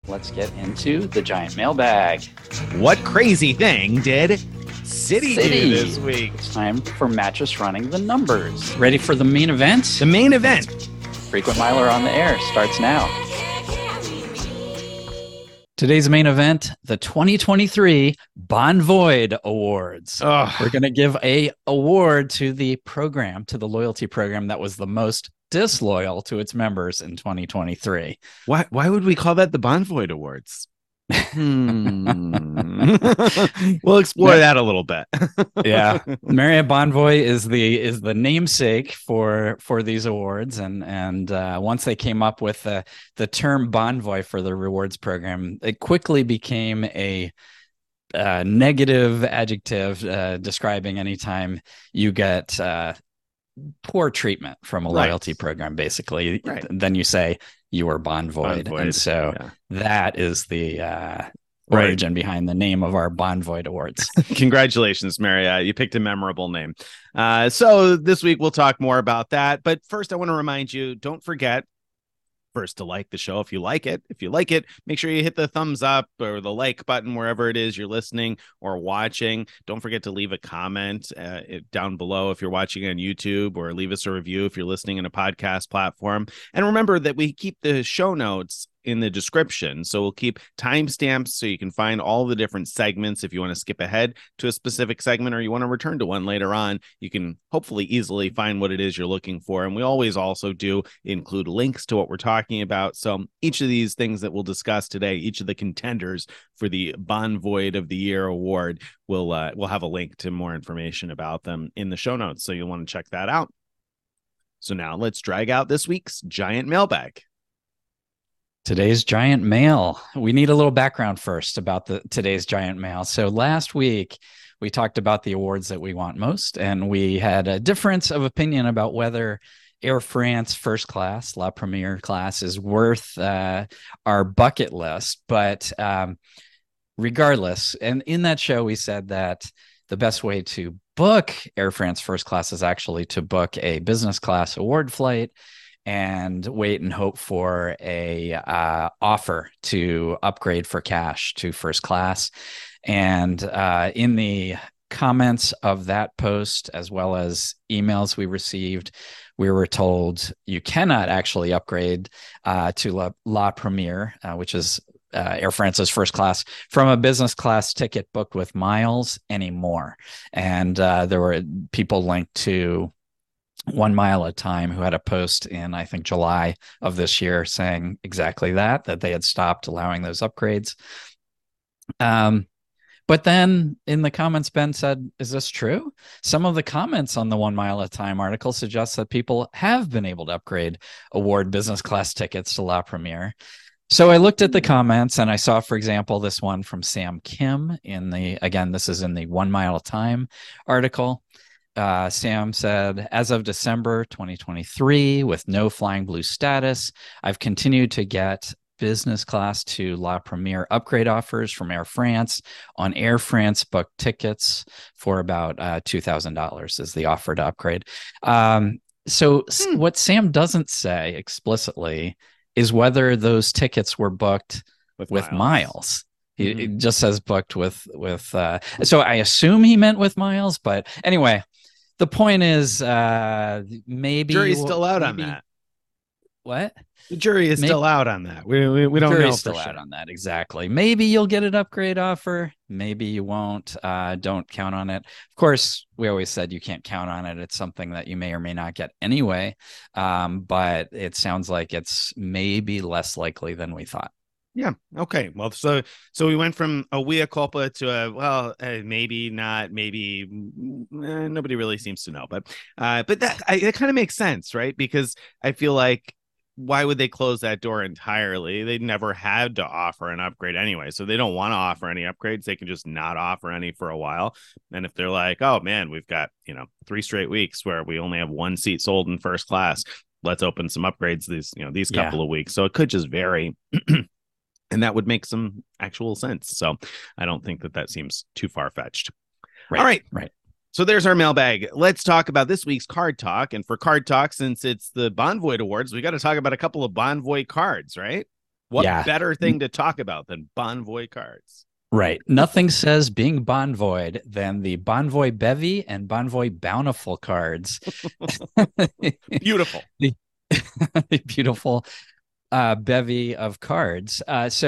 let's get into the giant mailbag. What crazy thing did City do this week? It's time for Mattress Running the Numbers. Ready for the main event? The main event. Frequent Miler on the air starts now. Today's main event, the 2023 Bonvoid Awards. Oh. We're going to give a award to the program, to the loyalty program that was the most disloyal to its members in 2023. Why would we call that the Bonvoid Awards? We'll explore that a little bit. Yeah, Marriott Bonvoy is the namesake for these awards, and once they came up with the term Bonvoy for the rewards program, it quickly became a negative adjective describing anytime you get poor treatment from a loyalty program. Basically, then you say you were Bonvoid, and so that is the origin behind the name of our Bonvoid Awards. Congratulations, Marriott. You picked a memorable name. So this week we'll talk more about that. But first, I want to remind you, don't forget first to like the show if you like it. If you like it, make sure you hit the thumbs up or the like button wherever it is you're listening or watching. Don't forget to leave a comment down below if you're watching on YouTube, or leave us a review if you're listening in a podcast platform. And remember that we keep the show notes in the description, so we'll keep timestamps so you can find all the different segments. If you want to skip ahead to a specific segment or you want to return to one later on, you can hopefully easily find what it is you're looking for. And we always also do include links to what we're talking about. So each of these things that we'll discuss today, each of the contenders for the Bonvoid of the Year award, we'll have a link to more information about them in the show notes, so you'll want to check that out. So now let's drag out this week's giant mailbag. Today's giant mail. We need a little background first about today's giant mail. So last week we talked about the awards that we want most, and we had a difference of opinion about whether Air France first class, La Premiere class, is worth our bucket list. But regardless, and in that show we said that the best way to book Air France first class is actually to book a business class award flight and wait and hope for a offer to upgrade for cash to first class. And in the comments of that post, as well as emails we received, we were told you cannot actually upgrade to La Premiere, which is Air France's first class, from a business class ticket booked with miles anymore. And there were people linked to 1 Mile at a Time, who had a post in, I think, July of this year saying exactly that they had stopped allowing those upgrades. But then in the comments, Ben said, is this true? Some of the comments on the 1 Mile at a Time article suggest that people have been able to upgrade award business class tickets to La Premiere. So I looked at the comments and I saw, for example, this one from Sam Kim this is in the 1 Mile at a Time article. Sam said, as of December 2023, with no Flying Blue status, I've continued to get business class to La Premiere upgrade offers from Air France on Air France booked tickets for about $2,000 is the offer to upgrade. What Sam doesn't say explicitly is whether those tickets were booked with miles. It just says booked with so I assume he meant with miles, but anyway, the point is maybe jury's still out on that. What? The jury is still out on that. We don't know. Jury's still out on that. Exactly. Maybe you'll get an upgrade offer. Maybe you won't. Don't count on it. Of course, we always said you can't count on it. It's something that you may or may not get anyway. But it sounds like it's maybe less likely than we thought. Yeah. Okay. Well, so we went from a mea culpa to maybe not, maybe nobody really seems to know, but that it kind of makes sense, right? Because I feel like, why would they close that door entirely? They never had to offer an upgrade anyway, so they don't want to offer any upgrades. They can just not offer any for a while. And if they're like, oh man, we've got 3 straight weeks where we only have 1 seat sold in first class, let's open some upgrades these couple of weeks. So it could just vary. And that would make some actual sense. So I don't think that seems too far-fetched. All right. So there's our mailbag. Let's talk about this week's card talk. And for card talk, since it's the Bonvoid Awards, we got to talk about a couple of Bonvoid cards, right? What Yeah. better thing to talk about than Bonvoy cards? Right. Nothing says being Bonvoyed than the Bonvoy Bevy and Bonvoy Bountiful cards. Beautiful. The, the beautiful bevy of cards.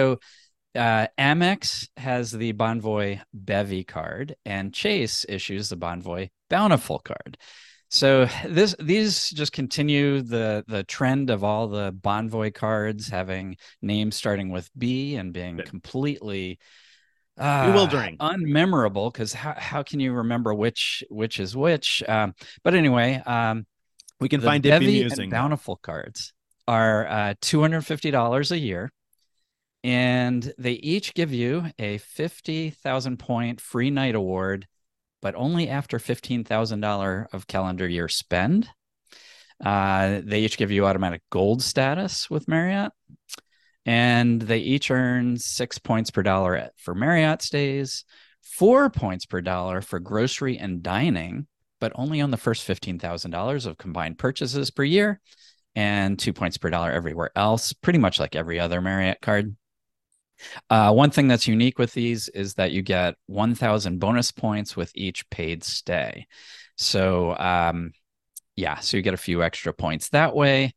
Amex has the Bonvoy Bevy card, and Chase issues the Bonvoy Bountiful card. So these just continue the trend of all the Bonvoy cards having names starting with B and being completely Bewildering. unmemorable, because how can you remember which is which? But anyway, We can the find it Bevy and bemusing, though. Bountiful cards are $250 a year, and they each give you a 50,000 point free night award, but only after $15,000 of calendar year spend. They each give you automatic gold status with Marriott, and they each earn 6 points per dollar for Marriott stays, 4 points per dollar for grocery and dining, but only on the first $15,000 of combined purchases per year, and 2 points per dollar everywhere else, pretty much like every other Marriott card. One thing that's unique with these is that you get 1,000 bonus points with each paid stay. So, so you get a few extra points that way.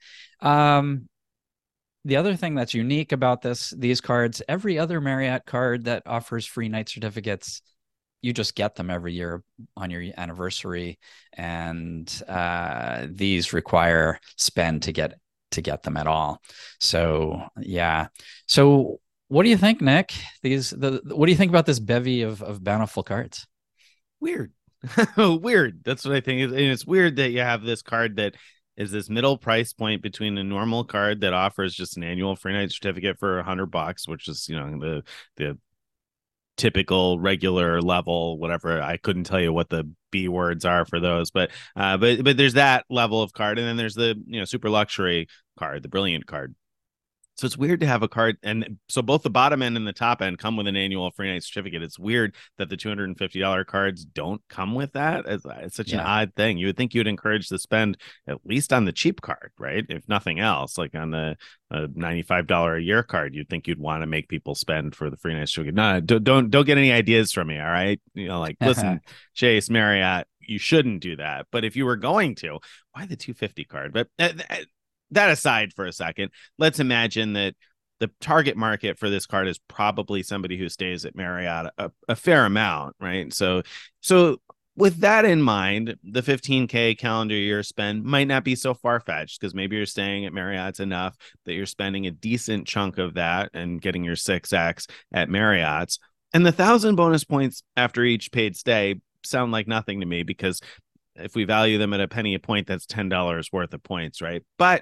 The other thing that's unique about these cards, every other Marriott card that offers free night certificates, you just get them every year on your anniversary, and these require spend to get them at all. So yeah. So what do you think, Nick? What do you think about this bevy of bountiful cards? Weird. Weird. That's what I think. And it's weird that you have this card that is this middle price point between a normal card that offers just an annual free night certificate for $100, which is, the typical regular level, whatever. I couldn't tell you what the B words are for those, but there's that level of card, and then there's the super luxury card, the brilliant card. So it's weird to have a card, and so both the bottom end and the top end come with an annual free night certificate. It's weird that the $250 cards don't come with that. It's such an odd thing. You would think you'd encourage the spend at least on the cheap card, right? If nothing else, like on the $95 a year card, you'd think you'd want to make people spend for the free night certificate. No, don't get any ideas from me. All right, listen, Chase, Marriott, you shouldn't do that. But if you were going to, why the 250 card? But that aside for a second, let's imagine that the target market for this card is probably somebody who stays at Marriott a fair amount, right? So with that in mind, the 15K calendar year spend might not be so far-fetched, because maybe you're staying at Marriott's enough that you're spending a decent chunk of that and getting your 6X at Marriott's. And the 1,000 bonus points after each paid stay sound like nothing to me, because if we value them at a penny a point, that's $10 worth of points, right?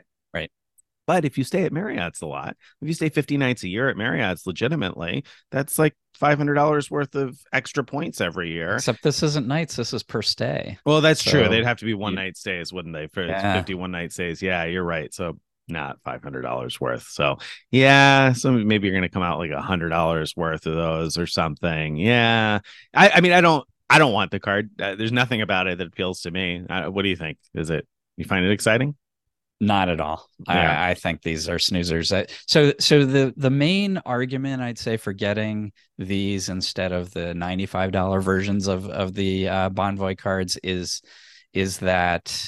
But if you stay at Marriott's a lot, if you stay 50 nights a year at Marriott's legitimately, that's like $500 worth of extra points every year. Except this isn't nights, this is per stay. Well, that's true. They'd have to be one night stays, wouldn't they? For 51 night stays. Yeah, you're right. So not $500 worth. So yeah, so maybe you're going to come out like $100 worth of those or something. Yeah. I mean, I don't want the card. There's nothing about it that appeals to me. What do you think? You find it exciting? Not at all. Yeah. I think these are snoozers. So the main argument I'd say for getting these instead of the $95 versions of the Bonvoy cards is that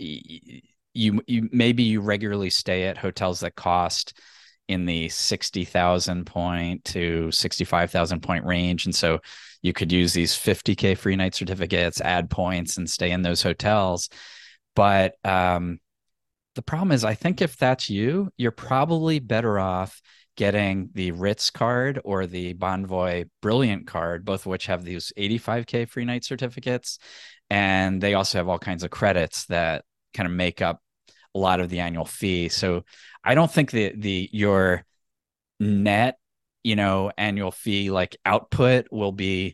you maybe regularly stay at hotels that cost in the 60,000 point to 65,000 point range, and so you could use these 50K free night certificates, add points, and stay in those hotels. But the problem is, I think if that's you're probably better off getting the Ritz card or the Bonvoy Brilliant card, both of which have these 85K free night certificates. And they also have all kinds of credits that kind of make up a lot of the annual fee. So I don't think your net, annual fee like output will be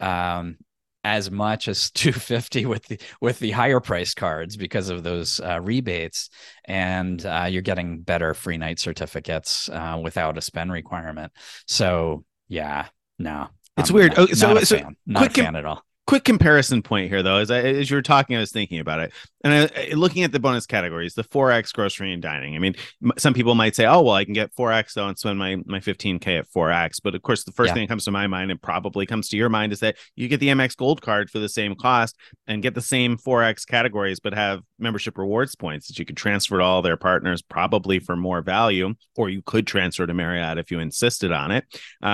as much as 250 with the higher price cards because of those rebates, and you're getting better free night certificates without a spend requirement. So yeah, no, it's weird. Not a fan at all. Quick comparison point here, though, as you were talking, I was thinking about it, and looking at the bonus categories, the 4x grocery and dining. I mean, some people might say, "Oh, well, I can get 4x though and spend my 15K at 4x." But of course, the first Yeah. thing that comes to my mind, and probably comes to your mind, is that you get the Amex Gold card for the same cost and get the same 4x categories, but have membership rewards points that you could transfer to all their partners, probably for more value, or you could transfer to Marriott if you insisted on it.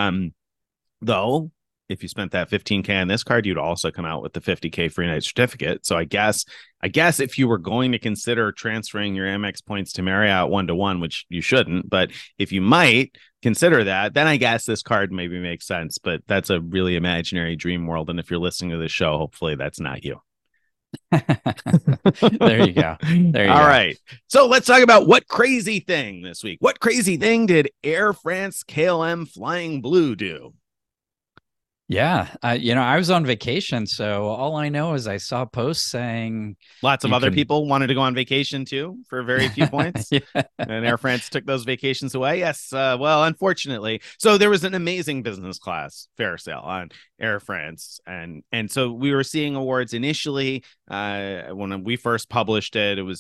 Though if you spent that 15K on this card, you'd also come out with the 50K free night certificate. So I guess if you were going to consider transferring your Amex points to Marriott 1-to-1, which you shouldn't, but if you might consider that, then I guess this card maybe makes sense. But that's a really imaginary dream world. And if you're listening to the show, hopefully that's not you. There you go. There you All go. right. So let's talk about what crazy thing this week. What crazy thing did Air France KLM Flying Blue do? Yeah. I was on vacation, so all I know is I saw posts saying Lots of you other can. people wanted to go on vacation too for very few points. Yeah. And Air France took those vacations away. Yes. Well, unfortunately. So there was an amazing business class fare sale on Air France. And so we were seeing awards initially. When we first published it, it was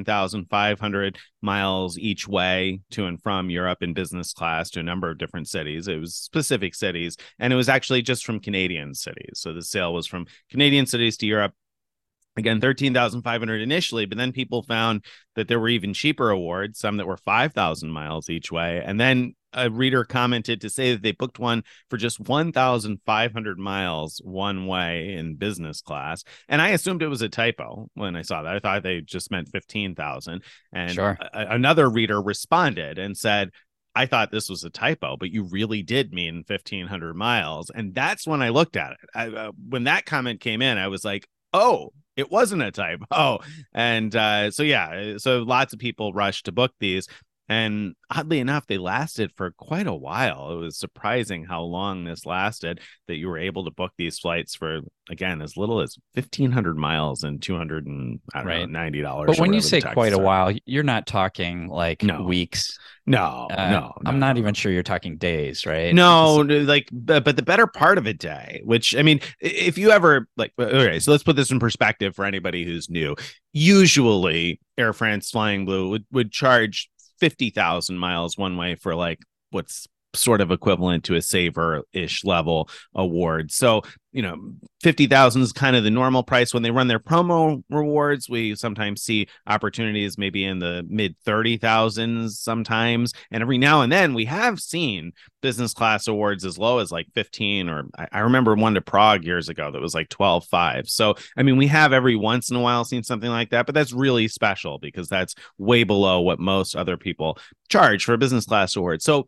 13,500 miles each way to and from Europe in business class to a number of different cities. It was specific cities, and it was actually just from Canadian cities. So the sale was from Canadian cities to Europe. Again, 13,500 initially, but then people found that there were even cheaper awards, some that were 5,000 miles each way. And then a reader commented to say that they booked one for just 1,500 miles one way in business class. And I assumed it was a typo when I saw that. I thought they just meant 15,000. And Sure. Another reader responded and said, I thought this was a typo, but you really did mean 1,500 miles. And that's when I looked at it. When that comment came in, I was like, oh, it wasn't a typo. And so lots of people rushed to book these. And oddly enough, they lasted for quite a while. It was surprising how long this lasted, that you were able to book these flights for, again, as little as 1,500 miles and Right. $90. But when you say taxes quite a are. while, you're not talking like No. weeks. No, I'm not even sure you're talking days, right? No, like, but the better part of a day, which, I mean, if you ever like, okay, so let's put this in perspective for anybody who's new. Usually, Air France Flying Blue would charge 50,000 miles one way for like what's sort of equivalent to a saver-ish level award. So, 50,000 is kind of the normal price. When they run their promo rewards, we sometimes see opportunities maybe in the mid 30,000s sometimes. And every now and then we have seen business class awards as low as like 15, or I remember one to Prague years ago that was like 12.5. So, I mean, we have every once in a while seen something like that, but that's really special because that's way below what most other people charge for a business class award. So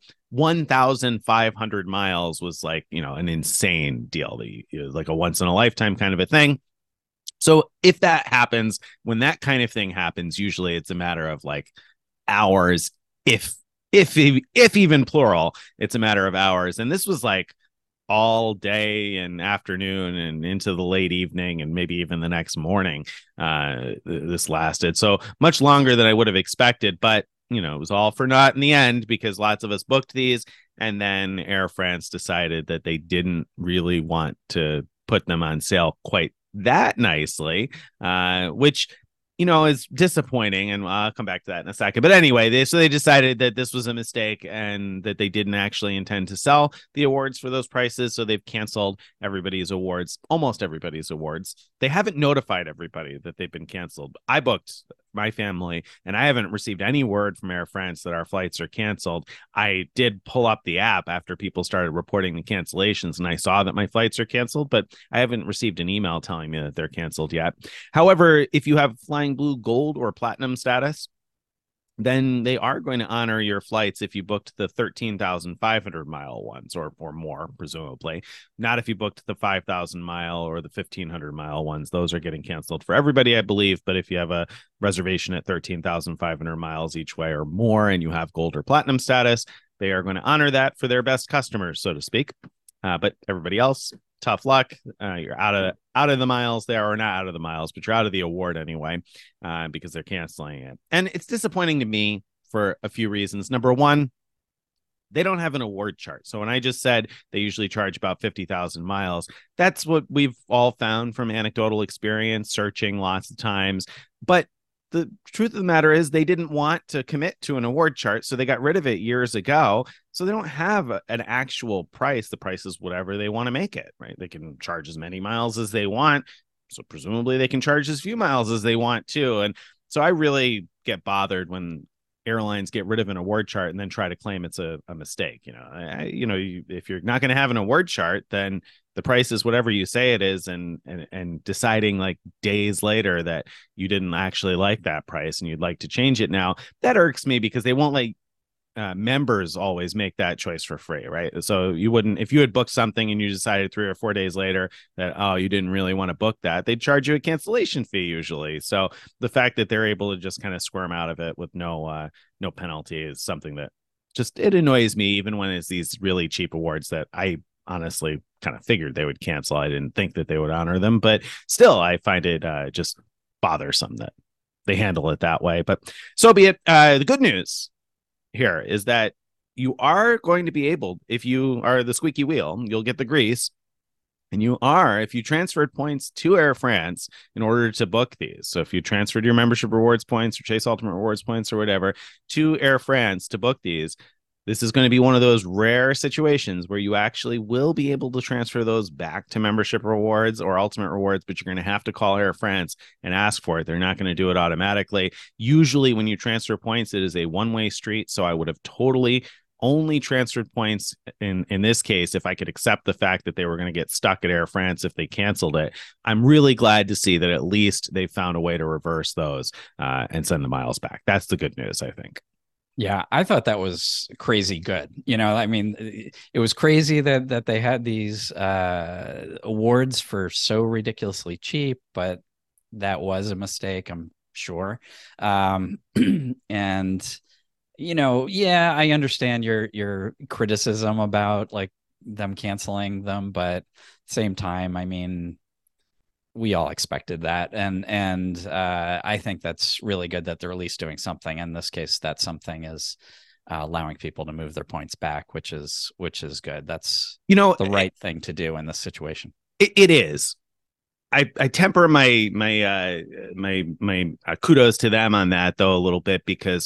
1,500 miles was like, an insane deal. Like a once in a lifetime kind of a thing. So if that happens, when that kind of thing happens, usually it's a matter of like hours, if even plural, it's a matter of hours. And this was like all day and afternoon and into the late evening and maybe even the next morning. This lasted so much longer than I would have expected, but it was all for naught in the end because lots of us booked these. And then Air France decided that they didn't really want to put them on sale quite that nicely, which, is disappointing. And I'll come back to that in a second. But anyway, they decided that this was a mistake and that they didn't actually intend to sell the awards for those prices. So they've canceled everybody's awards, almost everybody's awards. They haven't notified everybody that they've been canceled. I booked my family, and I haven't received any word from Air France that our flights are canceled. I did pull up the app after people started reporting the cancellations, and I saw that my flights are canceled, but I haven't received an email telling me that they're canceled yet. However, if you have Flying Blue Gold or Platinum status, then they are going to honor your flights if you booked the 13,500 mile ones or more, presumably. Not if you booked the 5,000 mile or the 1,500 mile ones. Those are getting canceled for everybody, I believe. But if you have a reservation at 13,500 miles each way or more and you have gold or platinum status, they are going to honor that for their best customers, so to speak. But everybody else, tough luck. You're out of the miles there, or not out of the miles, but you're out of the award anyway, because they're canceling it. And it's disappointing to me for a few reasons. Number one, They don't have an award chart. So when I just said they usually charge about 50,000 miles, that's what we've all found from anecdotal experience, searching lots of times. But the truth of the matter is they didn't want to commit to an award chart, so they got rid of it years ago. So they don't have an actual price. The price is whatever they want to make it, right? They can charge as many miles as they want. So presumably they can charge as few miles as they want too. And so I really get bothered when airlines get rid of an award chart and then try to claim it's a mistake. If you're not going to have an award chart, then the price is whatever you say it is, and deciding like days later that you didn't actually like that price and you'd like to change it now, that irks me because they won't let members always make that choice for free, right? So you wouldn't, if you had booked something and you decided 3 or 4 days later that, oh, you didn't really want to book that, they'd charge you a cancellation fee usually. So the fact that they're able to just kind of squirm out of it with no penalty is something that just, it annoys me, even when it's these really cheap awards that I honestly kind of figured they would cancel. I didn't think that they would honor them, but still I find it just bothersome that they handle it that way. But so be it. The good news here is that you are going to be able, if you are the squeaky wheel, you'll get the grease. And if you transferred points to Air France in order to book these. So if you transferred your membership rewards points or Chase Ultimate rewards points or whatever to Air France to book these, this is going to be one of those rare situations where you actually will be able to transfer those back to membership rewards or ultimate rewards, but you're going to have to call Air France and ask for it. They're not going to do it automatically. Usually when you transfer points, it is a one-way street. So I would have totally only transferred points in this case if I could accept the fact that they were going to get stuck at Air France if they canceled it. I'm really glad to see that at least they found a way to reverse those and send the miles back. That's the good news, I think. Yeah, I thought that was crazy good. I mean, it was crazy that they had these awards for so ridiculously cheap, but that was a mistake, I'm sure. And yeah, I understand your criticism about like them canceling them, but at the same time, I mean, we all expected that, and I think that's really good that they're at least doing something. In this case, that something is allowing people to move their points back, which is good. That's the right thing to do in this situation. It is. I temper my kudos to them on that though a little bit, because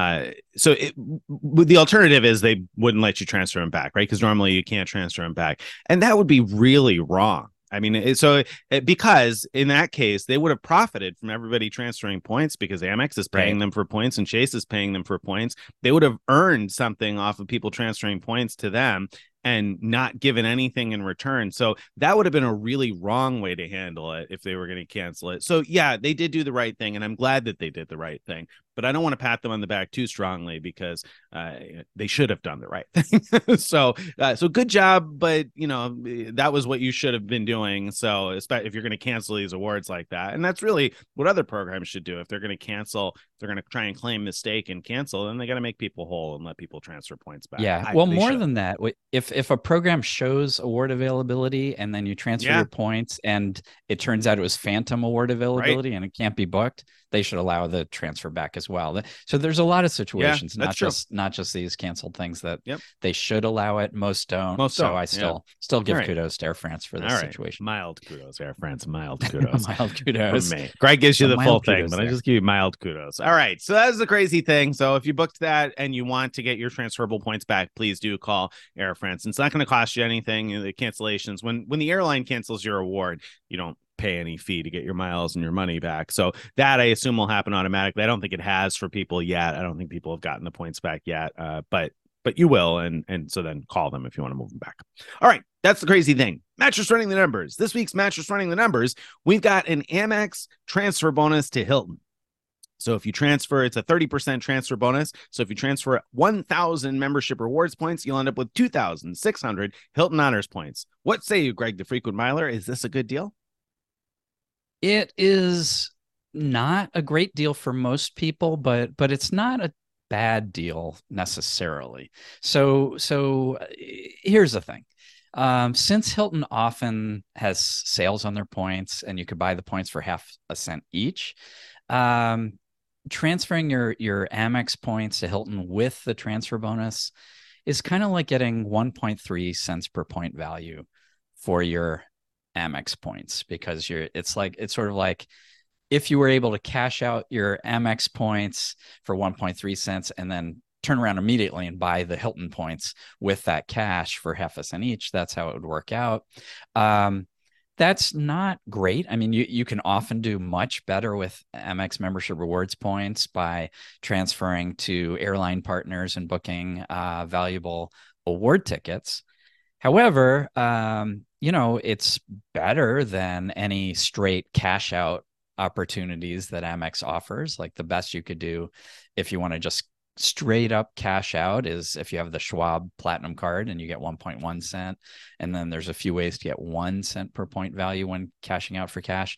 the alternative is they wouldn't let you transfer them back, right? Because normally you can't transfer them back, and that would be really wrong. I mean, because in that case, they would have profited from everybody transferring points because Amex is paying them for points and Chase is paying them for points. They would have earned something off of people transferring points to them and not given anything in return. So that would have been a really wrong way to handle it if they were going to cancel it. So yeah, they did do the right thing, and I'm glad that they did the right thing. But I don't want to pat them on the back too strongly because they should have done the right thing. So good job, but that was what you should have been doing. So especially if you're going to cancel these awards like that, and that's really what other programs should do. If they're going to cancel, if they're going to try and claim mistake and cancel, then they got to make people whole and let people transfer points back. Yeah, well, more than that, if a program shows award availability and then you transfer your points and it turns out it was phantom award availability and it can't be booked, they should allow the transfer back as well. So there's a lot of situations, not just these canceled things that they should allow it. Most don't. I still give kudos to Air France for this situation. Mild kudos, Air France. Mild kudos. Mild kudos. From me. Greg gives you the full thing, but I just give you mild kudos. All right. So that's the crazy thing. So if you booked that and you want to get your transferable points back, please do call Air France. It's not going to cost you anything. The cancellations, when the airline cancels your award, you don't pay any fee to get your miles and your money back. So that I assume will happen automatically. I don't think it has for people yet. I don't think people have gotten the points back yet. But you will, and so then call them if you want to move them back. All right, that's the crazy thing. Mattress Running the Numbers. This week's Mattress Running the Numbers, we've got an Amex transfer bonus to Hilton. So if you transfer, it's a 30% transfer bonus. So if you transfer 1,000 membership rewards points, you'll end up with 2,600 Hilton Honors points. What say you, Greg, the frequent miler? Is this a good deal? It is not a great deal for most people, but it's not a bad deal necessarily. So here's the thing. Since Hilton often has sales on their points and you could buy the points for half a cent each, transferring your Amex points to Hilton with the transfer bonus is kind of like getting 1.3 cents per point value for your Amex points, because it's sort of like if you were able to cash out your Amex points for 1.3 cents and then turn around immediately and buy the Hilton points with that cash for half a cent each, that's how it would work out. That's not great. I mean, you can often do much better with Amex membership rewards points by transferring to airline partners and booking valuable award tickets. However, it's better than any straight cash out opportunities that Amex offers. Like the best you could do if you want to just straight up cash out is if you have the Schwab Platinum card and you get 1.1 cent. And then there's a few ways to get 1 cent per point value when cashing out for cash.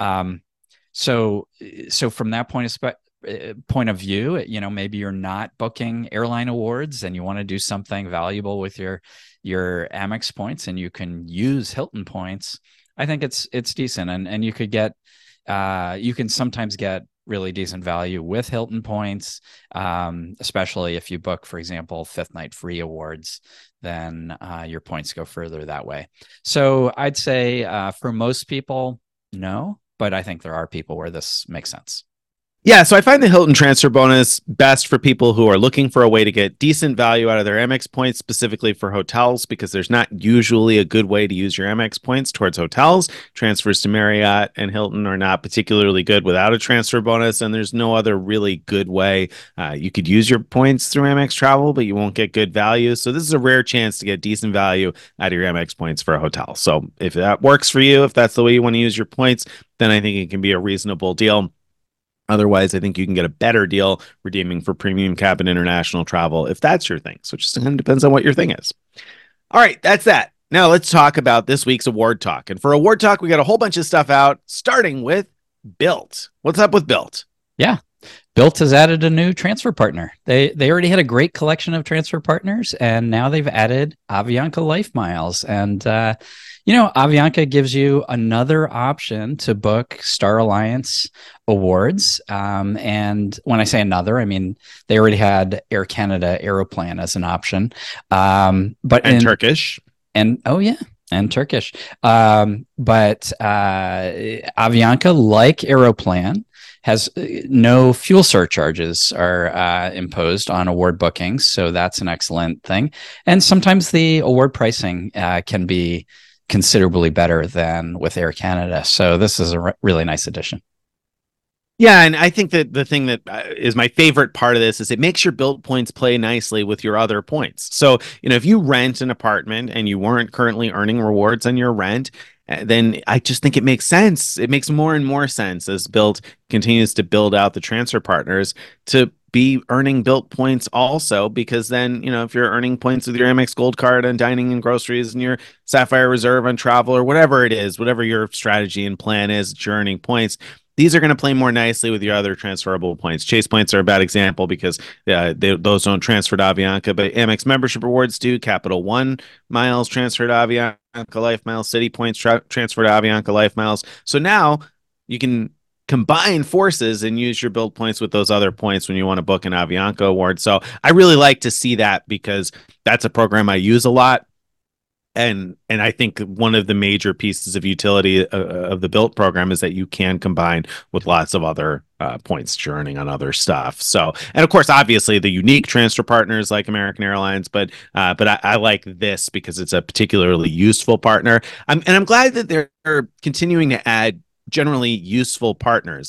So from that point of view, maybe you're not booking airline awards and you want to do something valuable with your Amex points and you can use Hilton points. I think it's decent. And you could get, you can sometimes get really decent value with Hilton points, especially if you book, for example, Fifth Night Free awards, then your points go further that way. So I'd say for most people, no, but I think there are people where this makes sense. Yeah, so I find the Hilton transfer bonus best for people who are looking for a way to get decent value out of their Amex points, specifically for hotels, because there's not usually a good way to use your Amex points towards hotels. Transfers to Marriott and Hilton are not particularly good without a transfer bonus, and there's no other really good way. You could use your points through Amex Travel, but you won't get good value. So this is a rare chance to get decent value out of your Amex points for a hotel. So if that works for you, if that's the way you want to use your points, then I think it can be a reasonable deal. Otherwise, I think you can get a better deal redeeming for premium cabin international travel if that's your thing. So it just depends on what your thing is. All right, that's that. Now let's talk about this week's award talk. And for award talk, we got a whole bunch of stuff out, starting with Bilt. What's up with Bilt? Yeah. Bilt has added a new transfer partner. They already had a great collection of transfer partners, and now they've added Avianca Life Miles. And Avianca gives you another option to book Star Alliance awards. And when I say another, I mean they already had Air Canada Aeroplan as an option. Turkish. And Turkish. But Avianca, like Aeroplan, has no fuel surcharges are imposed on award bookings. So that's an excellent thing. And sometimes the award pricing can be considerably better than with Air Canada. So this is a really nice addition. Yeah, and I think that the thing that is my favorite part of this is it makes your Bilt points play nicely with your other points. So, if you rent an apartment and you weren't currently earning rewards on your rent, then I just think it makes sense. It makes more and more sense as Bilt continues to build out the transfer partners to be earning Bilt points also, because then, if you're earning points with your Amex Gold card on dining and groceries and your Sapphire Reserve on travel or whatever it is, whatever your strategy and plan is, that you're earning points, these are going to play more nicely with your other transferable points. Chase points are a bad example because those don't transfer to Avianca, but Amex membership rewards do. Capital One miles transfer to Avianca Life Miles. City points transfer to Avianca Life Miles. So now you can combine forces and use your Bilt points with those other points when you want to book an Avianca award. So I really like to see that because that's a program I use a lot. And I think one of the major pieces of utility of the Bilt program is that you can combine with lots of other points that you're earning on other stuff. So, and of course, obviously the unique transfer partners like American Airlines, but I like this because it's a particularly useful partner. I'm glad that they're continuing to add generally useful partners.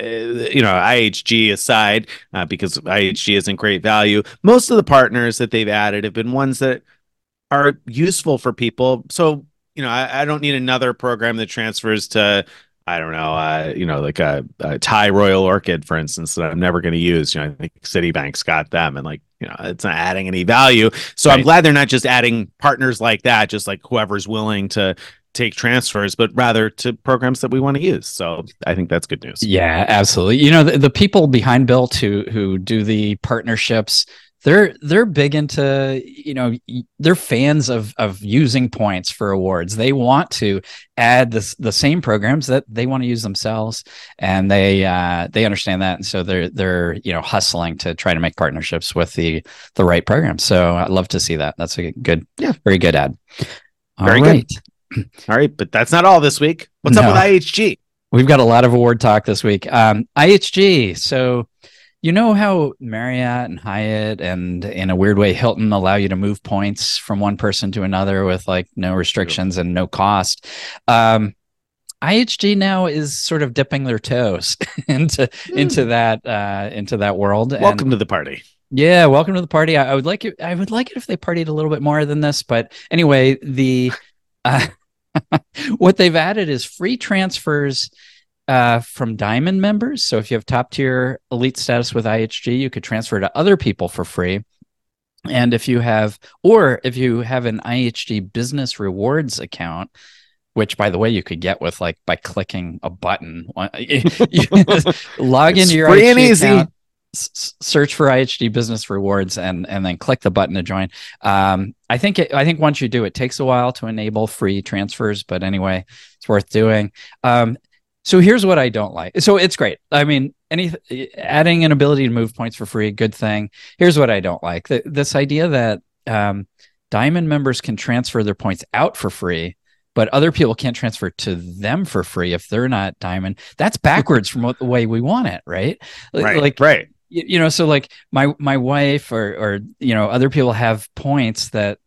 IHG aside, because IHG isn't great value. Most of the partners that they've added have been ones that are useful for people. So, I don't need another program that transfers to, I don't know, like a Thai Royal Orchid, for instance, that I'm never going to use. I think Citibank's got them and it's not adding any value. So right. I'm glad they're not just adding partners like that, just like whoever's willing to take transfers, but rather to programs that we want to use. So I think that's good news. Yeah, absolutely. The people behind Bilt who do the partnerships, they're big into, they're fans of using points for awards. They want to add the same programs that they want to use themselves, and they understand that, and so they're hustling to try to make partnerships with the right program. So I'd love to see that. That's a good, very good ad. Very good. All right, but that's not all this week. What's up with IHG? We've got a lot of award talk this week. IHG. So, you know how Marriott and Hyatt and, in a weird way, Hilton allow you to move points from one person to another with like no restrictions and no cost. IHG now is sort of dipping their toes into that world. Welcome to the party. Yeah, welcome to the party. I would like it if they partied a little bit more than this. But anyway, what they've added is free transfers from Diamond members. So if you have top tier elite status with IHG, you could transfer to other people for free. And if you have an IHG business rewards account, which, by the way, you could get with by clicking a button, log into your free IHG and easy. account, search for IHG business rewards, and then click the button to join. I think once you do, it takes a while to enable free transfers, but anyway, it's worth doing. So here's what I don't like. So it's great. I mean, adding an ability to move points for free, good thing. Here's what I don't like. This idea that Diamond members can transfer their points out for free, but other people can't transfer to them for free if they're not Diamond. That's backwards from the way we want it, right? Right. So like my wife or other people have points that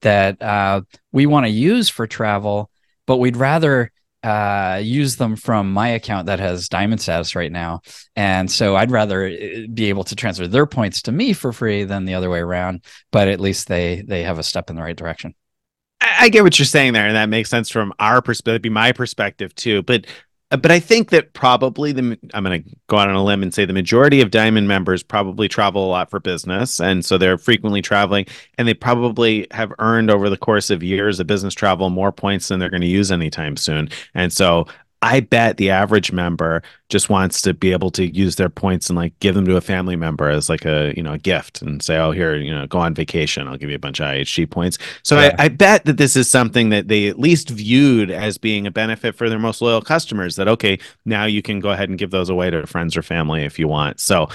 we want to use for travel, but we'd rather use them from my account that has Diamond status right now. And so I'd rather be able to transfer their points to me for free than the other way around. But at least they have a step in the right direction. I get what you're saying there, and that makes sense from our perspective, be my perspective too. But I think that probably I'm going to go out on a limb and say the majority of Diamond members probably travel a lot for business, and so they're frequently traveling, and they probably have earned over the course of years of business travel more points than they're going to use anytime soon. And so I bet the average member just wants to be able to use their points and give them to a family member as a gift and say, oh, here, go on vacation. I'll give you a bunch of IHG points. So yeah. I bet that this is something that they at least viewed as being a benefit for their most loyal customers, that, okay, now you can go ahead and give those away to friends or family if you want. So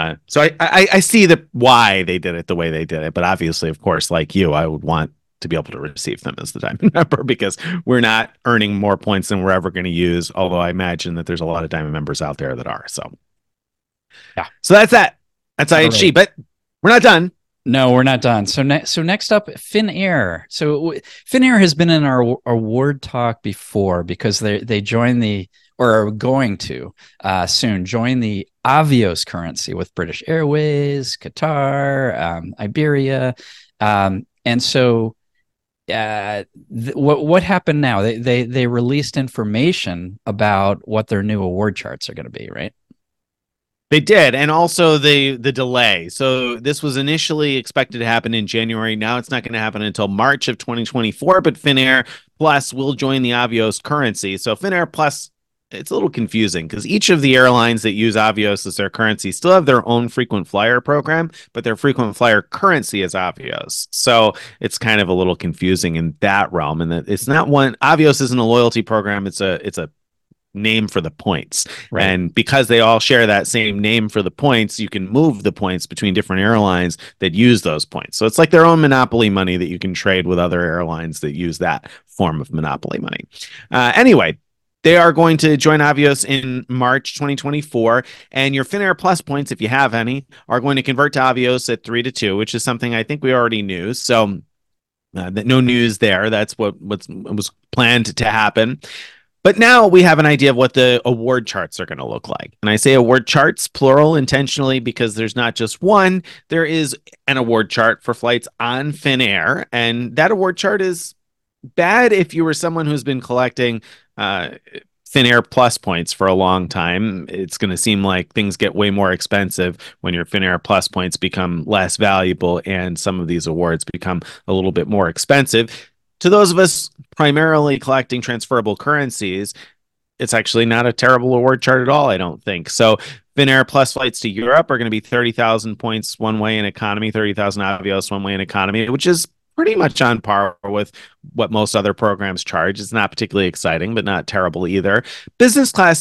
I see why they did it the way they did it. But obviously, of course, like you, I would want to be able to receive them as the Diamond member, because we're not earning more points than we're ever going to use. Although I imagine that there's a lot of Diamond members out there that are. So, yeah. So that's that. That's IHG, right. But we're not done. No, we're not done. So next up, Finnair. So Finnair has been in our award talk before because they joined or are going to soon join the Avios currency with British Airways, Qatar, Iberia, and so. What happened now? They released information about what their new award charts are going to be, right? They did, and also the delay. So this was initially expected to happen in January. Now it's not going to happen until March of 2024. But Finnair Plus will join the Avios currency. So Finnair Plus, it's a little confusing because each of the airlines that use Avios as their currency still have their own frequent flyer program, but their frequent flyer currency is Avios. So it's kind of a little confusing in that realm. And that it's not one, Avios isn't a loyalty program. It's a name for the points. Right. And because they all share that same name for the points, you can move the points between different airlines that use those points. So it's like their own monopoly money that you can trade with other airlines that use that form of monopoly money. Anyway, they are going to join Avios in March 2024, and your Finnair Plus points, if you have any, are going to convert to Avios at 3-2, which is something I think we already knew. So no news there. That's what was planned to happen. But now we have an idea of what the award charts are going to look like. And I say award charts, plural, intentionally, because there's not just one. There is an award chart for flights on Finnair, and that award chart is bad if you were someone who's been collecting Finnair Plus points for a long time. It's going to seem like things get way more expensive when your Finnair Plus points become less valuable and some of these awards become a little bit more expensive. To those of us primarily collecting transferable currencies, it's actually not a terrible award chart at all, I don't think. So Finnair Plus flights to Europe are going to be 30,000 points one way in economy, 30,000 Avios one way in economy, which is pretty much on par with what most other programs charge. It's not particularly exciting, but not terrible either. Business class,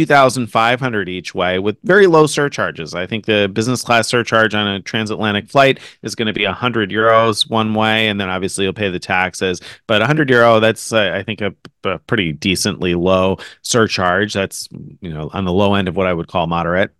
62,500 each way with very low surcharges. I think the business class surcharge on a transatlantic flight is going to be €100 one way, and then obviously you'll pay the taxes. But €100, that's I think a pretty decently low surcharge. That's on the low end of what I would call moderate.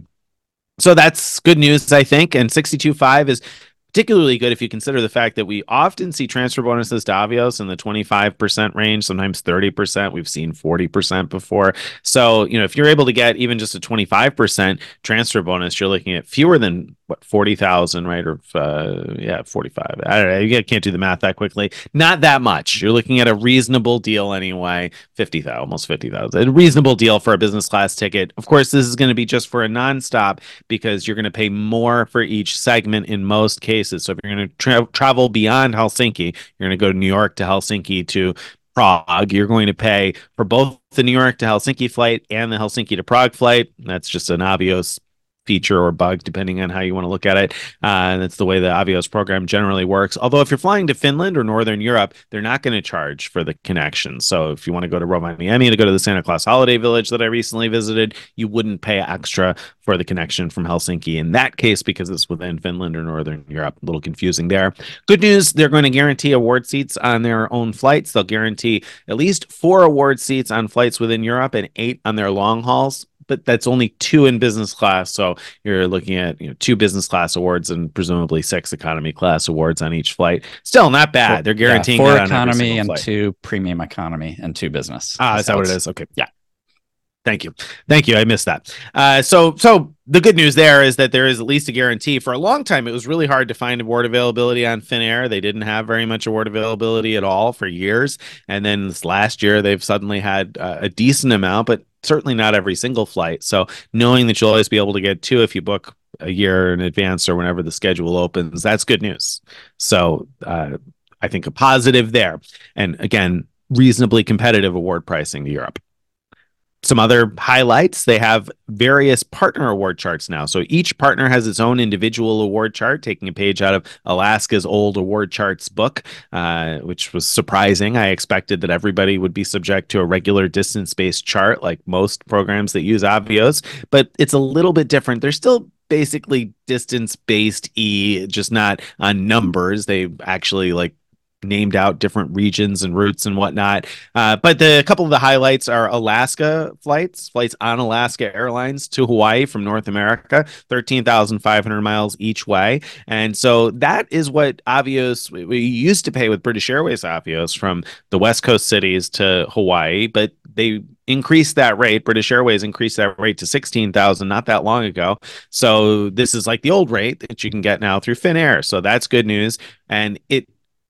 So that's good news, I think. And 62.5 is particularly good if you consider the fact that we often see transfer bonuses to Avios in the 25% range, sometimes 30%. We've seen 40% before. So, if you're able to get even just a 25% transfer bonus, you're looking at fewer than 40,000, right? Or 45. I don't know. You can't do the math that quickly. Not that much. You're looking at a reasonable deal anyway. 50,000, almost 50,000. A reasonable deal for a business class ticket. Of course, this is going to be just for a nonstop because you're going to pay more for each segment in most cases. So if you're going to travel beyond Helsinki, you're going to go to New York to Helsinki to Prague, you're going to pay for both the New York to Helsinki flight and the Helsinki to Prague flight. That's just an Avios feature or bug, depending on how you want to look at it. That's the way the Avios program generally works. Although if you're flying to Finland or Northern Europe, they're not going to charge for the connection. So if you want to go to Rovaniemi to go to the Santa Claus Holiday Village that I recently visited, you wouldn't pay extra for the connection from Helsinki in that case because it's within Finland or Northern Europe. A little confusing there. Good news, they're going to guarantee award seats on their own flights. They'll guarantee at least 4 award seats on flights within Europe and 8 on their long hauls. But that's only 2 in business class. So you're looking at 2 business class awards and presumably 6 economy class awards on each flight. Still not bad. They're guaranteeing 4 that economy and flight. 2 premium economy and 2 business. Is that what it is? Okay. Yeah. Thank you. I missed that. So the good news there is that there is at least a guarantee. For a long time, it was really hard to find award availability on Finnair. They didn't have very much award availability at all for years. And then this last year, they've suddenly had a decent amount, but certainly not every single flight. So knowing that you'll always be able to get 2 if you book a year in advance or whenever the schedule opens, that's good news. So I think a positive there. And again, reasonably competitive award pricing to Europe. Some other highlights, they have various partner award charts now. So each partner has its own individual award chart, taking a page out of Alaska's old award charts book, which was surprising. I expected that everybody would be subject to a regular distance-based chart like most programs that use Avios, but it's a little bit different. They're still basically distance-based just not on numbers. They actually named out different regions and routes and whatnot. But a couple of the highlights are Alaska flights on Alaska Airlines to Hawaii from North America, 13,500 miles each way. And so that is what Avios, we used to pay with British Airways Avios from the West Coast cities to Hawaii, but they increased that rate. British Airways increased that rate to 16,000 not that long ago. So this is like the old rate that you can get now through Finnair. So that's good news. And it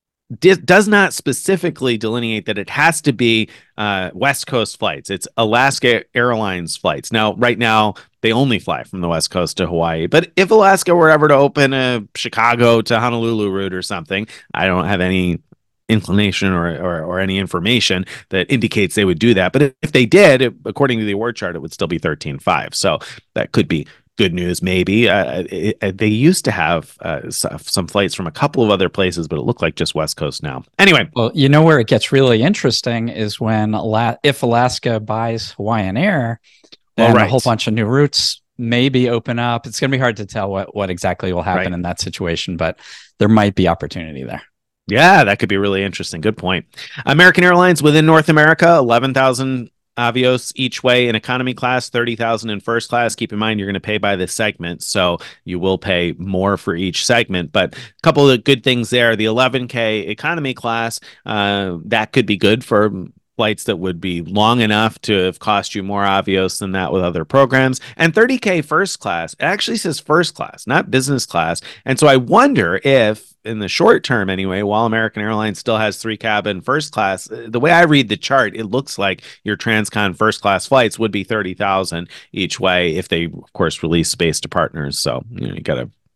does not specifically delineate that it has to be West Coast flights. It's Alaska Airlines flights. Now, right now, they only fly from the West Coast to Hawaii. But if Alaska were ever to open a Chicago to Honolulu route or something, I don't have any inclination or any information that indicates they would do that. But if they did, according to the award chart, it would still be 13.5. So that could be good news, maybe. They used to have some flights from a couple of other places, but it looked like just West Coast now. Anyway. Well, where it gets really interesting is when if Alaska buys Hawaiian Air, then a whole bunch of new routes maybe open up. It's going to be hard to tell what exactly will happen in that situation, but there might be opportunity there. Yeah, that could be really interesting. Good point. American Airlines within North America, 11,000 Avios each way in economy class, 30,000 in first class. Keep in mind, you're going to pay by the segment, so you will pay more for each segment. But a couple of good things there. The 11K economy class, that could be good for flights that would be long enough to have cost you more Avios than that with other programs. And 30K first class, it actually says first class, not business class. And so I wonder if, in the short term anyway, while American Airlines still has 3 cabin first class, the way I read the chart, it looks like your transcon first class flights would be 30,000 each way if they, of course, release space to partners. So you got to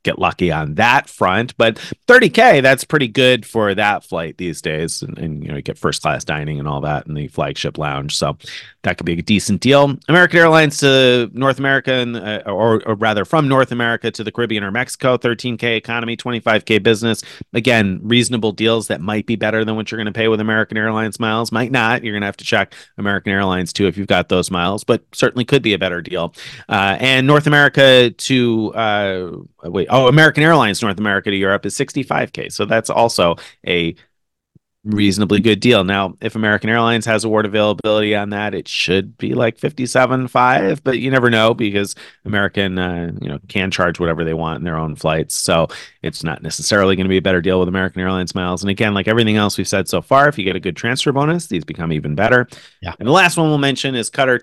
get lucky on that front. But $30K, that's pretty good for that flight these days. And you get first class dining and all that in the flagship lounge. So that could be a decent deal. American Airlines to North America, or rather from North America to the Caribbean or Mexico, $13K economy, $25K business. Again, reasonable deals that might be better than what you're going to pay with American Airlines miles. Might not. You're going to have to check American Airlines too if you've got those miles, but certainly could be a better deal. And North America to American Airlines North America to Europe is $65K. So that's also a reasonably good deal. Now, if American Airlines has award availability on that, it should be like 57.5, but you never know because American, can charge whatever they want in their own flights. So it's not necessarily going to be a better deal with American Airlines miles. And again, like everything else we've said so far, if you get a good transfer bonus, these become even better. Yeah. And the last one we'll mention is Qatar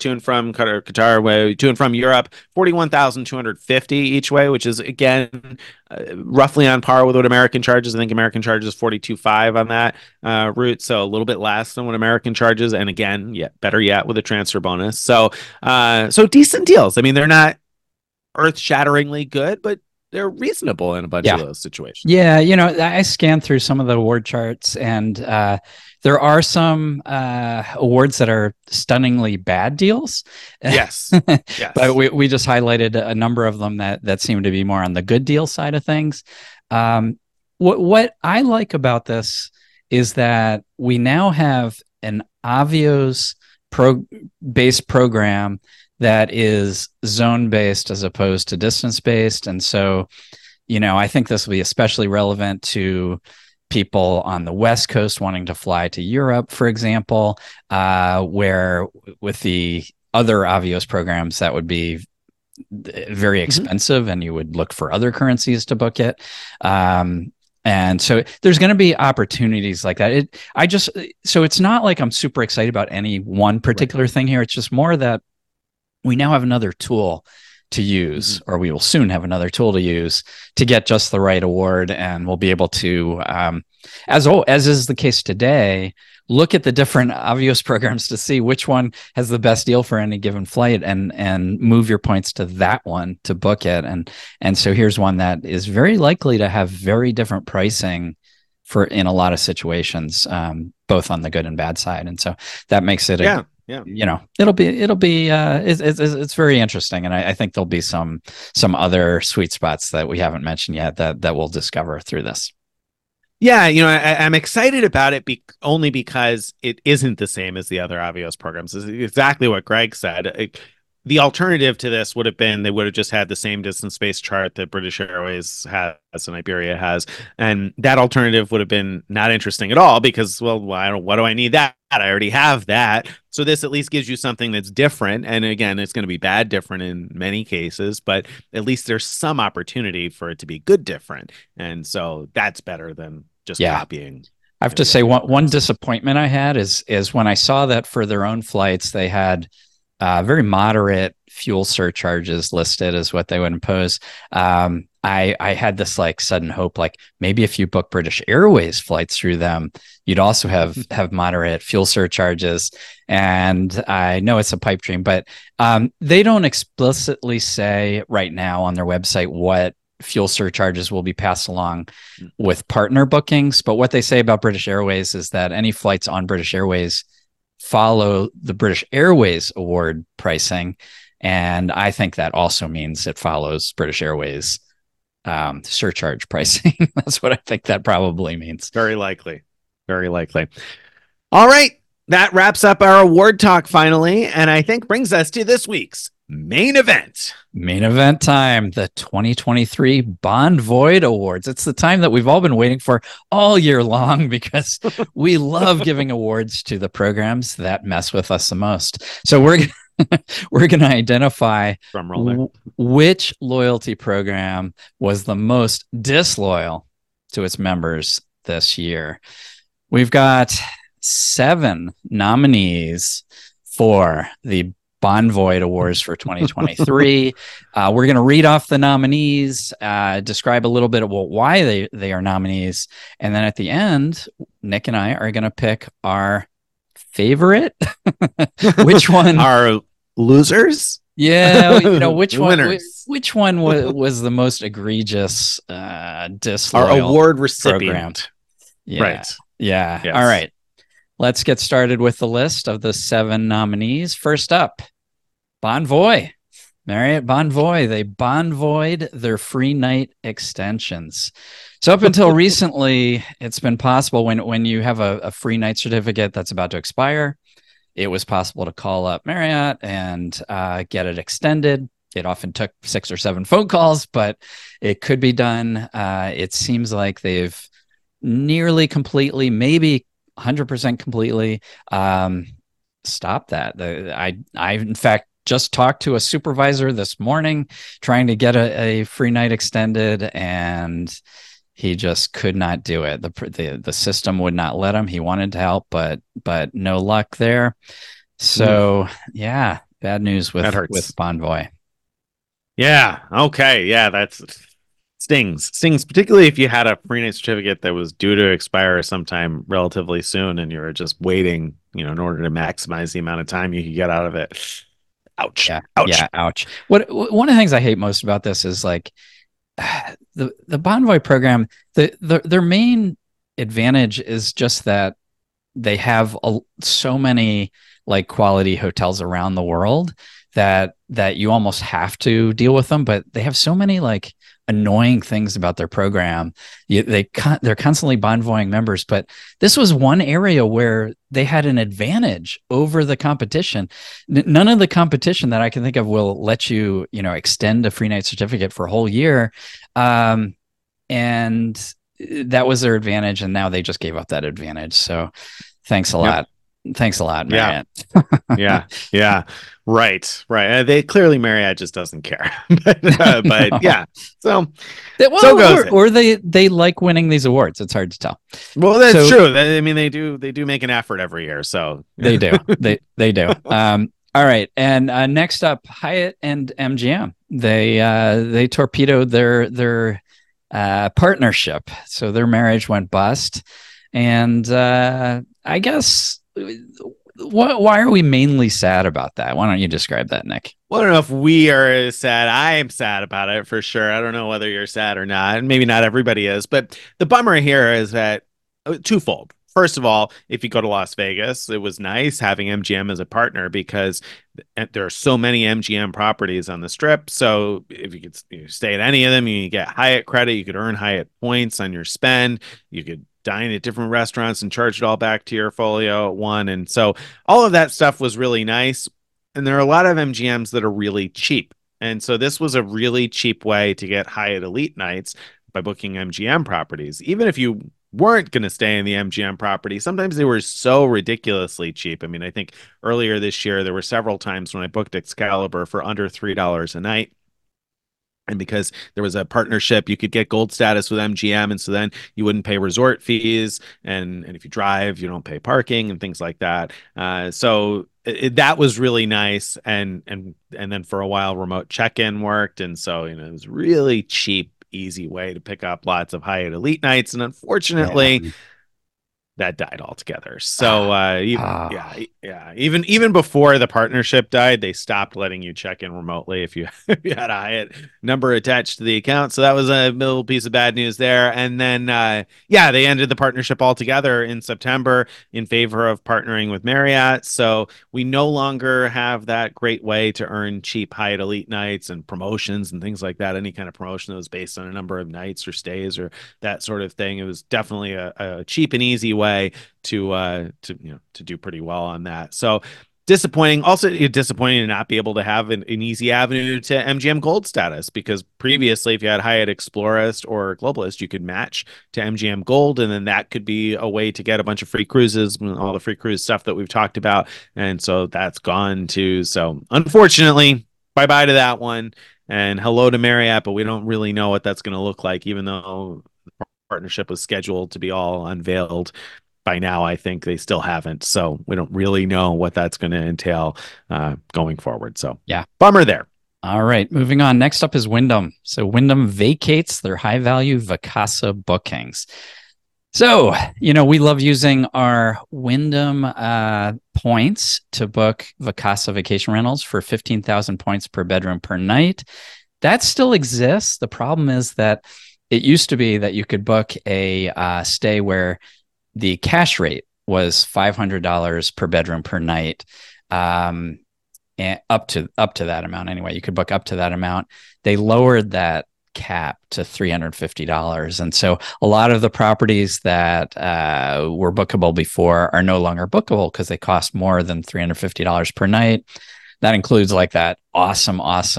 way to and from Europe, 41,250 each way, which is again roughly on par with what American charges. I think American charges 42.5 on that route, so a little bit less than what American charges, and again, better yet with a transfer bonus. So decent deals. I mean, they're not earth-shatteringly good, but they're reasonable in a bunch of those situations. Yeah, I scanned through some of the award charts, and there are some awards that are stunningly bad deals. Yes. But we just highlighted a number of them that seem to be more on the good deal side of things. What I like about this is that we now have an Avios based program that is zone-based as opposed to distance-based. And so, I think this will be especially relevant to people on the West Coast wanting to fly to Europe, for example, where with the other Avios programs, that would be very expensive and you would look for other currencies to book it. And so there's going to be opportunities like that. So it's not like I'm super excited about any one particular thing here. It's just more that we now have another tool to use, or we will soon have another tool to use to get just the right award. And we'll be able to, as is the case today, look at the different Avios programs to see which one has the best deal for any given flight and move your points to that one to book it. And so here's one that is very likely to have very different pricing in a lot of situations, both on the good and bad side. And so that makes it it'll be it's very interesting, and I think there'll be some other sweet spots that we haven't mentioned yet that we'll discover through this. Yeah, I'm excited about it only because it isn't the same as the other Avios programs. It's exactly what Greg said. The alternative to this would have been they would have just had the same distance space chart that British Airways has and Iberia has. And that alternative would have been not interesting at all because, well, what do I need that? I already have that. So this at least gives you something that's different. And again, it's going to be bad different in many cases, but at least there's some opportunity for it to be good different. And so that's better than just copying. I have to say one disappointment I had is when I saw that for their own flights, they had very moderate fuel surcharges listed as what they would impose. I had this sudden hope, maybe if you book British Airways flights through them, you'd also have moderate fuel surcharges. And I know it's a pipe dream, but they don't explicitly say right now on their website what fuel surcharges will be passed along with partner bookings. But what they say about British Airways is that any flights on British Airways follow the British Airways award pricing. And I think that also means it follows British Airways surcharge pricing. That's what I think that probably means. Very likely. All right. That wraps up our award talk finally, and I think brings us to this week's main event. Main event time, the 2023 Bonvoy Awards. It's the time that we've all been waiting for all year long because we love giving awards to the programs that mess with us the most. So we're going to identify which loyalty program was the most disloyal to its members this year. We've got 7 nominees for the Bonvoy Awards for 2023. We're going to read off the nominees, describe a little bit about why they are nominees, and then at the end, Nick and I are going to pick our favorite. Which one? Our losers? Yeah, which one? Winners. Which one was the most egregious, Our disloyal award program? recipient. Yeah, Right. yeah. All Yes. right, let's get started with the list of the 7 nominees. First up, Bonvoy. Marriott Bonvoy. They Bonvoyed their free night extensions. So up until recently, it's been possible when you have a free night certificate that's about to expire, it was possible to call up Marriott and get it extended. It often took 6 or 7 phone calls, but it could be done. It seems like they've nearly completely, maybe 100% completely, stopped that. I in fact just talked to a supervisor this morning trying to get a free night extended, and he just could not do it. The system would not let him. He wanted to help, but no luck there. So yeah, bad news That with hurts. Bonvoy. Yeah. Okay. Yeah. That's stings, particularly if you had a free night certificate that was due to expire sometime relatively soon and you were just waiting, in order to maximize the amount of time you could get out of it. Ouch. Yeah, Ouch. yeah, ouch. One of the things I hate most about this is like the Bonvoy program. Their main advantage is just that they have so many like quality hotels around the world that you almost have to deal with them, but they have so many like annoying things about their program. They're constantly Bonvoying members, but this was one area where they had an advantage over the competition. None of the competition that I can think of will let you extend a free night certificate for a whole year, and that was their advantage, and now they just gave up that advantage. So thanks a Yep. lot. Thanks a lot, Yeah. Marriott. Yeah. Yeah. Right. Right. They clearly Marriott just doesn't care. But No. yeah. So so Well, goes it. or they like winning these awards. It's hard to tell. Well, that's So true. I mean, they do make an effort every year. So they do. They do. All right. And next up, Hyatt and MGM. They torpedoed their partnership. So their marriage went bust. And I guess why are we mainly sad about that? Why don't you describe that, Nick? Well, I don't know if we are sad. I am sad about it for sure. I don't know whether you're sad or not. And maybe not everybody is. But the bummer here is that twofold. First of all, if you go to Las Vegas, it was nice having MGM as a partner because there are so many MGM properties on the strip. So if you could stay at any of them, you get Hyatt credit, you could earn Hyatt points on your spend, you could dine at different restaurants and charge it all back to your folio at one. And so all of that stuff was really nice. And there are a lot of MGMs that are really cheap. And so this was a really cheap way to get Hyatt Elite nights by booking MGM properties. Even if you weren't going to stay in the MGM property, sometimes they were so ridiculously cheap. I mean, I think earlier this year, there were several times when I booked Excalibur for under $3 a night. And because there was a partnership, you could get gold status with MGM. And so then you wouldn't pay resort fees. And if you drive, you don't pay parking and things like that. That was really nice. And then for a while, remote check-in worked. And so, it was really cheap, easy way to pick up lots of Hyatt Elite nights. And unfortunately, Yeah. that died altogether. So Ah. yeah. Even before the partnership died, they stopped letting you check in remotely if you if you had a Hyatt number attached to the account. So that was a little piece of bad news there. And then yeah, they ended the partnership altogether in September in favor of partnering with Marriott. So we no longer have that great way to earn cheap Hyatt Elite nights and promotions and things like that. Any kind of promotion that was based on a number of nights or stays or that sort of thing. It was definitely a cheap and easy way to do pretty well on that. So disappointing. Also disappointing to not be able to have an easy avenue to MGM Gold status because previously, if you had Hyatt Explorist or Globalist, you could match to MGM Gold, and then that could be a way to get a bunch of free cruises, all the free cruise stuff that we've talked about. And so that's gone too. So unfortunately, bye bye to that one. And hello to Marriott, but we don't really know what that's going to look like, even though the partnership was scheduled to be all unveiled by now. I think they still haven't. So we don't really know what that's going to entail going forward. So Yeah. bummer there. All right, moving on. Next up is Wyndham. So Wyndham vacates their high value Vacasa bookings. So, we love using our Wyndham points to book Vacasa Vacation Rentals for 15,000 points per bedroom per night. That still exists. The problem is that it used to be that you could book a stay where the cash rate was $500 per bedroom per night, and up to that amount. Anyway, you could book up to that amount. They lowered that cap to $350, and so a lot of the properties that were bookable before are no longer bookable because they cost more than $350 per night. That includes like that awesome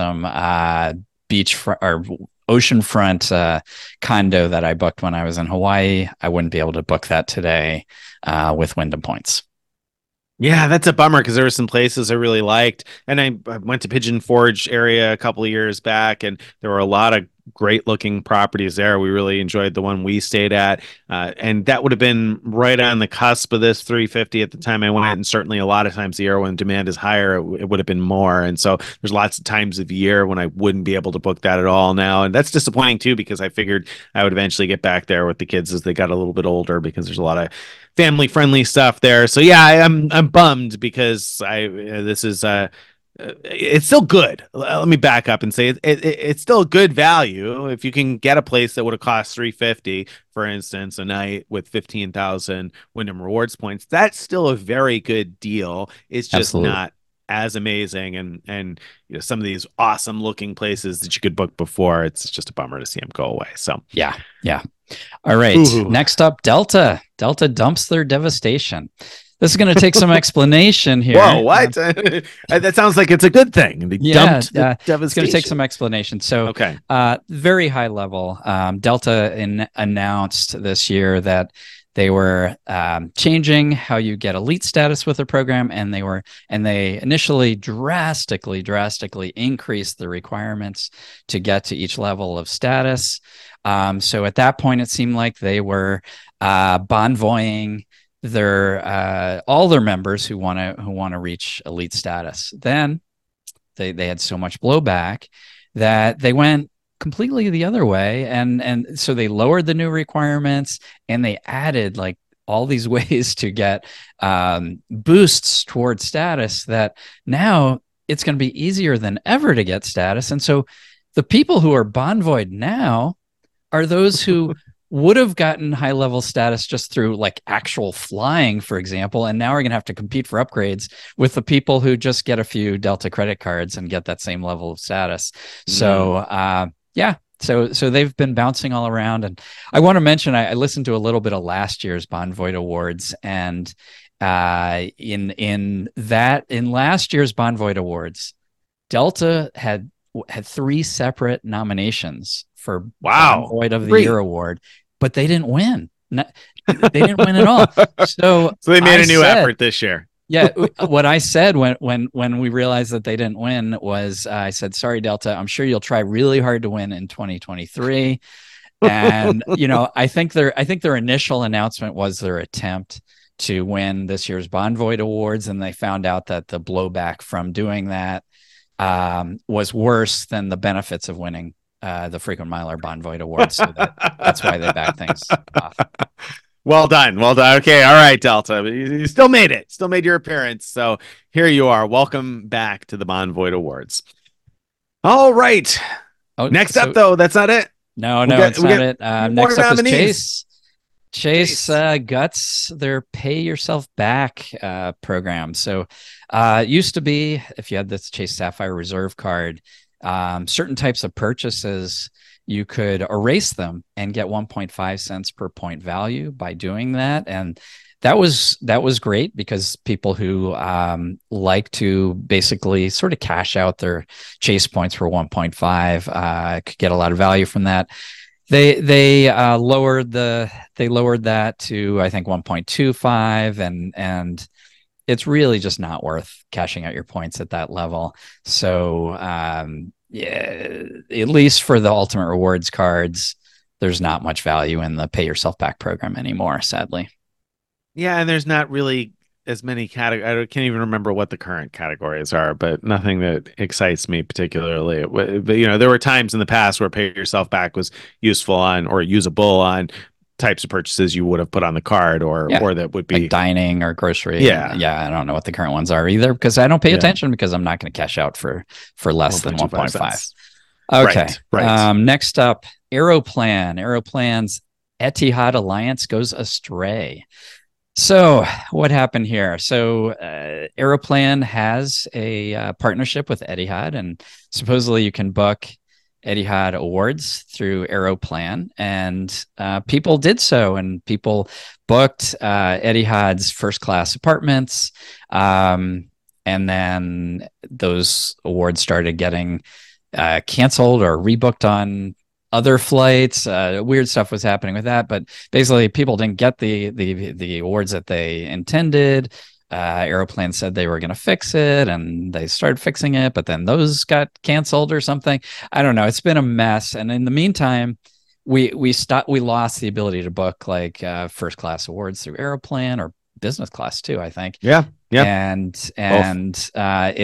beach or oceanfront condo that I booked when I was in Hawaii. I wouldn't be able to book that today with Wyndham points. Yeah, that's a bummer because there were some places I really liked. And I went to Pigeon Forge area a couple of years back, and there were a lot of great looking properties there. We really enjoyed the one we stayed at. And that would have been right on the cusp of this 350 at the time I went. And certainly a lot of times the year when demand is higher, it would have been more. And so there's lots of times of year when I wouldn't be able to book that at all now. And that's disappointing too, because I figured I would eventually get back there with the kids as they got a little bit older, because there's a lot of family friendly stuff there. So yeah, I'm bummed because I this is it's still good. Let me back up and say it's still a good value if you can get a place that would have cost 350, for instance, a night with 15,000 Wyndham Rewards points. That's still a very good deal. It's just Absolutely. not as amazing, and some of these awesome looking places that you could book before. It's just a bummer to see them go away. So Yeah. Yeah. All right. ooh. Next up, Delta. Delta dumps their devastation. This is going to take some explanation here. Whoa, what? That sounds like it's a good thing. They dumped the it's going to take some devastation. explanation. So, Okay. very high level. Delta announced this year that they were changing how you get elite status with the program, and they initially drastically increased the requirements to get to each level of status. So at that point, it seemed like they were bonvoying their all their members who want to reach elite status. Then they had so much blowback that they went completely the other way, and so they lowered the new requirements, and they added like all these ways to get boosts towards status, that now it's going to be easier than ever to get status. And so the people who are bonvoyed now are those who would have gotten high level status just through like actual flying, for example, and now are going to have to compete for upgrades with the people who just get a few Delta credit cards and get that same level of status. So yeah, so they've been bouncing all around. And I want to mention, I listened to a little bit of last year's Bonvoy Awards, and in last year's Bonvoy Awards, Delta had three separate nominations for Wow. Bonvoy of the Year Great. award, but they didn't win. They didn't win at all. So So they made I a new said, effort this year. yeah, what I said when we realized that they didn't win was, I said, sorry, Delta, I'm sure you'll try really hard to win in 2023. And I think their initial announcement was their attempt to win this year's Bonvoy Awards, and they found out that the blowback from doing that was worse than the benefits of winning the Frequent Miler Bonvoy Awards. So that's why they backed things off. Well done. Well done. Okay. All right, Delta. You still made it. Still made your appearance. So here you are. Welcome back to the Bonvoy Awards. All right. Oh, Next so up, though, that's not it. no, We'll no, get it's we not get it. more Next up is nominees. Chase Chase. Guts, their pay yourself back program. So it used to be, if you had this Chase Sapphire Reserve card, certain types of purchases, you could erase them and get 1.5 cents per point value by doing that. And that was great, because people who like to basically sort of cash out their Chase points for 1.5 could get a lot of value from that. They lowered that to, I think, 1.25, and it's really just not worth cashing out your points at that level. So yeah, at least for the Ultimate Rewards cards, there's not much value in the pay yourself back program anymore, sadly. Yeah, and there's not really as many categories. I can't even remember what the current categories are, but nothing that excites me particularly. But there were times in the past where pay yourself back was useful on, or usable on, types of purchases you would have put on the card, Yeah. or that would be Like dining or grocery. yeah, And yeah, I don't know what the current ones are either because I don't pay yeah, attention because I'm not going to cash out for less than 1.25 1.5. cents. Okay. Right, right. Next up, Aeroplan. Aeroplan's Etihad Alliance goes astray. So, what happened here? So, Aeroplan has a partnership with Etihad, and supposedly you can book Etihad awards through Aeroplan, and people did so, and people booked Etihad's first class apartments, and then those awards started getting canceled or rebooked on other flights. Weird stuff was happening with that, but basically people didn't get the awards that they intended. Aeroplan said they were going to fix it, and they started fixing it, but then those got canceled or something. I don't know. It's been a mess, and in the meantime, we lost the ability to book like first class awards through Aeroplan or business class too, I think. Yeah, yeah. And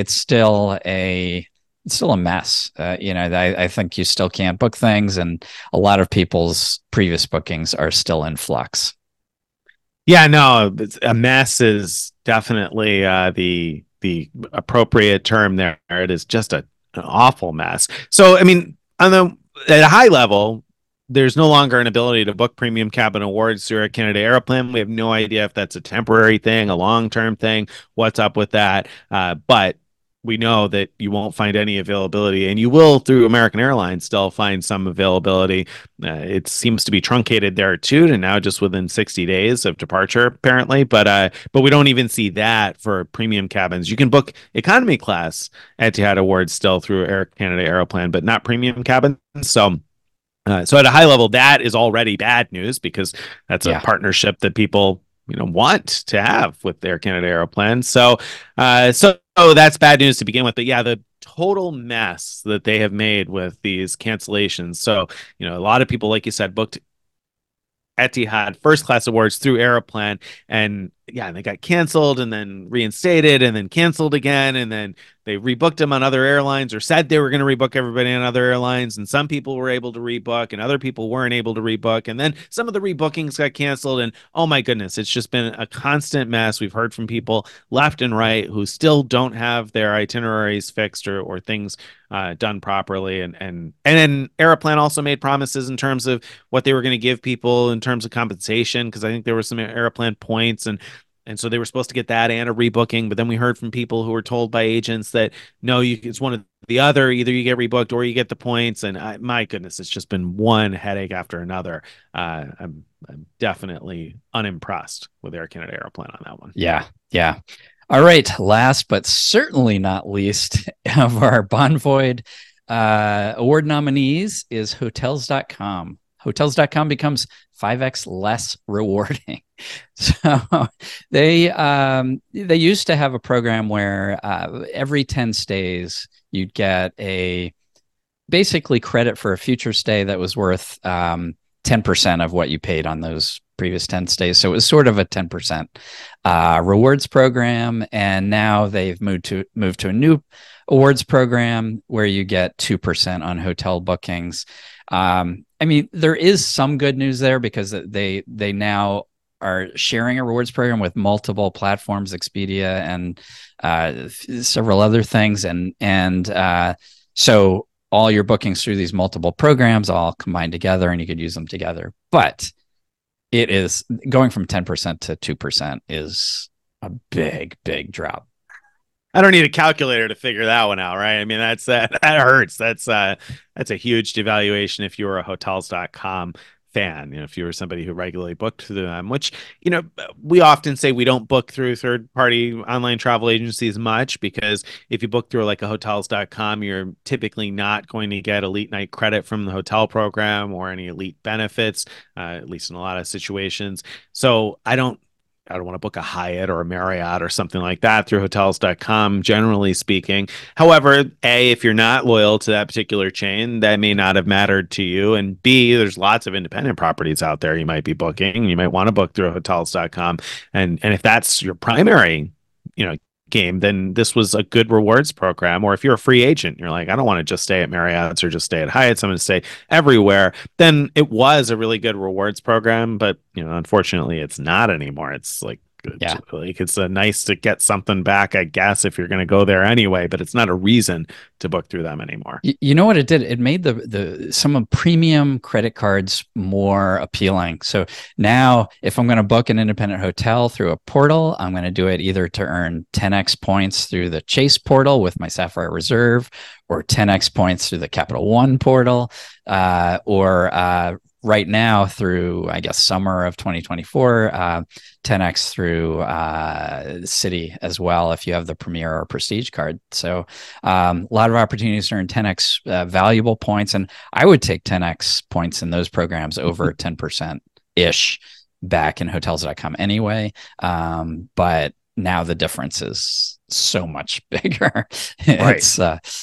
it's still a mess. I think you still can't book things, and a lot of people's previous bookings are still in flux. Yeah, no, a mess is definitely the appropriate term there. It is just an awful mess. So, I mean, at a high level, there's no longer an ability to book premium cabin awards through Air Canada Aeroplan. We have no idea if that's a temporary thing, a long-term thing, what's up with that. But we know that you won't find any availability, and you will through American Airlines still find some availability. It seems to be truncated there too, and now just within 60 days of departure, apparently. But we don't even see that for premium cabins. You can book economy class Etihad awards still through Air Canada Aeroplan, but not premium cabins. So at a high level, that is already bad news because that's a Yeah. partnership that people want to have with Air Canada Aeroplan. So that's bad news to begin with. But yeah, the total mess that they have made with these cancellations. So a lot of people, like you said, booked Etihad first class awards through Aeroplan, and yeah, they got canceled and then reinstated and then canceled again, and then they rebooked them on other airlines or said they were going to rebook everybody on other airlines, and some people were able to rebook and other people weren't able to rebook, and then some of the rebookings got canceled, and oh my goodness, it's just been a constant mess. We've heard from people left and right who still don't have their itineraries fixed or things done properly, and then Aeroplan also made promises in terms of what they were going to give people in terms of compensation, because I think there were some Aeroplan points, and so they were supposed to get that and a rebooking, but then we heard from people who were told by agents that no, it's one of the other. Either you get rebooked or you get the points. And my goodness, it's just been one headache after another. I'm definitely unimpressed with Air Canada Aeroplan on that one. Yeah. Yeah. All right. Last but certainly not least of our Bonvoy award nominees is Hotels.com. Hotels.com becomes 5x less rewarding. So they used to have a program where every 10 stays you'd get a basically credit for a future stay that was worth 10% of what you paid on those previous 10 stays. So it was sort of a 10% rewards program. And now they've moved to a new awards program where you get 2% on hotel bookings. I mean, there is some good news there because they now are sharing a rewards program with multiple platforms, Expedia and several other things. And so all your bookings through these multiple programs all combined together and you could use them together. But it is going from 10% to 2% is a big, big drop. I don't need a calculator to figure that one out, right? I mean, that hurts. That's a huge devaluation if you were a Hotels.com fan. If you were somebody who regularly booked through them, which, we often say we don't book through third-party online travel agencies much because if you book through like a Hotels.com, you're typically not going to get elite night credit from the hotel program or any elite benefits, at least in a lot of situations. So I don't want to book a Hyatt or a Marriott or something like that through Hotels.com, generally speaking. However, A, if you're not loyal to that particular chain, that may not have mattered to you. And B, there's lots of independent properties out there you might be booking. You might want to book through Hotels.com. And if that's your primary, game, then this was a good rewards program. Or if you're a free agent, you're like, I don't want to just stay at Marriott's or just stay at Hyatt's, I'm going to stay everywhere. Then it was a really good rewards program. But, unfortunately, it's not anymore. It's Yeah. it's nice to get something back, I guess, if you're going to go there anyway, but it's not a reason to book through them anymore. You know what it did? It made the some of premium credit cards more appealing. So now if I'm going to book an independent hotel through a portal, I'm going to do it either to earn 10x points through the Chase portal with my Sapphire Reserve, or 10x points through the Capital One portal, or right now through, I guess, summer of 2024, 10x through Citi as well, if you have the Premier or Prestige card. So a lot of opportunities to earn 10x valuable points. And I would take 10x points in those programs over 10%-ish back in hotels.com anyway. But now the difference is so much bigger. It's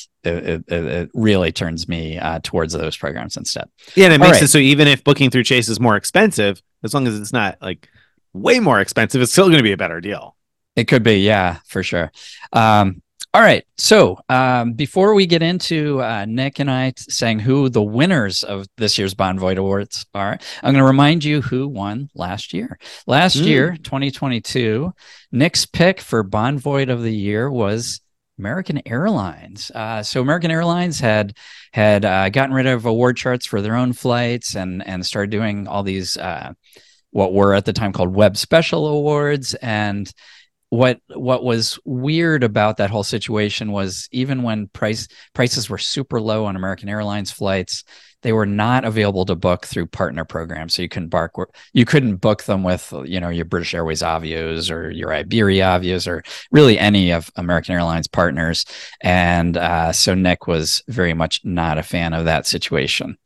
it really turns me towards those programs instead. Yeah, and it makes it so even if booking through Chase is more expensive, as long as it's not like way more expensive, it's still going to be a better deal. It could be, yeah, for sure. All right. So before we get into Nick and I saying who the winners of this year's Bonvoy Awards are, I'm going to remind you who won last year. Last year, 2022, Nick's pick for Bonvoy of the Year was American Airlines. So American Airlines had gotten rid of award charts for their own flights and started doing all these what were at the time called Web Special Awards. And what was weird about that whole situation was even when prices were super low on American Airlines flights, they were not available to book through partner programs. So you couldn't book them with, your British Airways Avios or your Iberia Avios or really any of American Airlines partners. And so Nick was very much not a fan of that situation.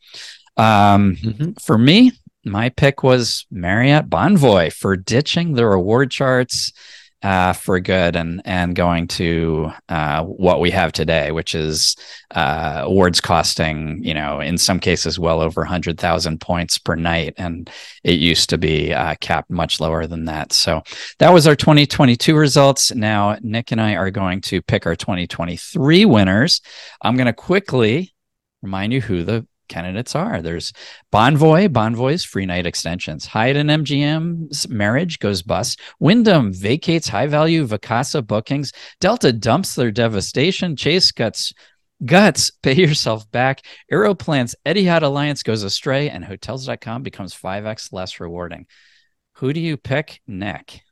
For me, my pick was Marriott Bonvoy for ditching their award charts for good and going to what we have today, which is awards costing, in some cases well over 100,000 points per night. And it used to be capped much lower than that. So that was our 2022 results. Now, Nick and I are going to pick our 2023 winners. I'm going to quickly remind you who the candidates are. There's Bonvoy's free night extensions. Hyatt and MGM's marriage goes bust. Wyndham vacates high-value Vacasa bookings. Delta dumps their devastation. Chase guts, pay yourself back. Aeroplan's Etihad Alliance goes astray, and Hotels.com becomes 5x less rewarding. Who do you pick, Nick?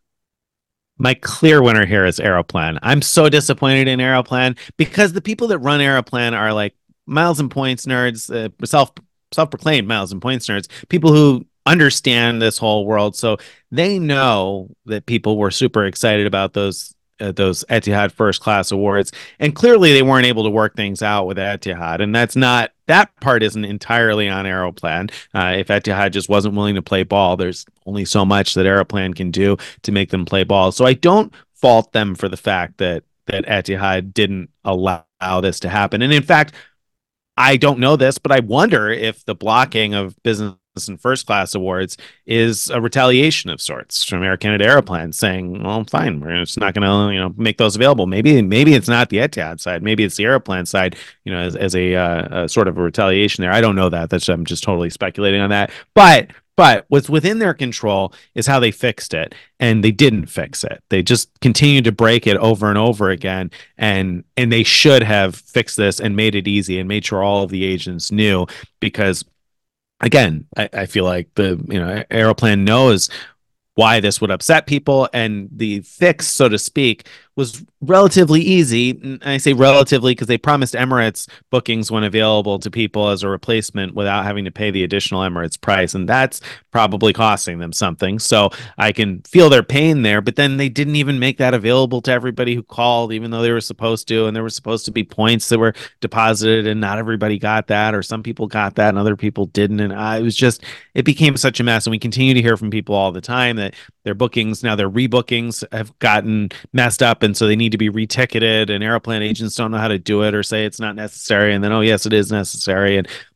My clear winner here is Aeroplan. I'm so disappointed in Aeroplan because the people that run Aeroplan are like miles and points nerds, self-proclaimed miles and points nerds, people who understand this whole world. So they know that people were super excited about those Etihad first class awards, and clearly they weren't able to work things out with Etihad, and that part isn't entirely on Aeroplan. If Etihad just wasn't willing to play ball, there's only so much that Aeroplan can do to make them play ball. So I don't fault them for the fact that Etihad didn't allow this to happen. And in fact, I don't know this, but I wonder if the blocking of business and first class awards is a retaliation of sorts from Air Canada Aeroplan saying, well, fine, we're just not going to, make those available. Maybe it's not the Etihad side. Maybe it's the Aeroplan side, as a sort of a retaliation there. I don't know that. I'm just totally speculating on that. But what's within their control is how they fixed it, and they didn't fix it. They just continued to break it over and over again, and they should have fixed this and made it easy and made sure all of the agents knew, because again, I feel like the Aeroplan knows why this would upset people, and the fix, so to speak, was relatively easy. And I say relatively because they promised Emirates bookings when available to people as a replacement without having to pay the additional Emirates price, and that's probably costing them something. So I can feel their pain there, but then they didn't even make that available to everybody who called, even though they were supposed to, and there were supposed to be points that were deposited, and not everybody got that, or some people got that and other people didn't. And it became such a mess, and we continue to hear from people all the time that their bookings, now their rebookings, have gotten messed up, and so they need to be reticketed, and Aeroplan agents don't know how to do it or say it's not necessary, and then, oh yes, it is necessary. And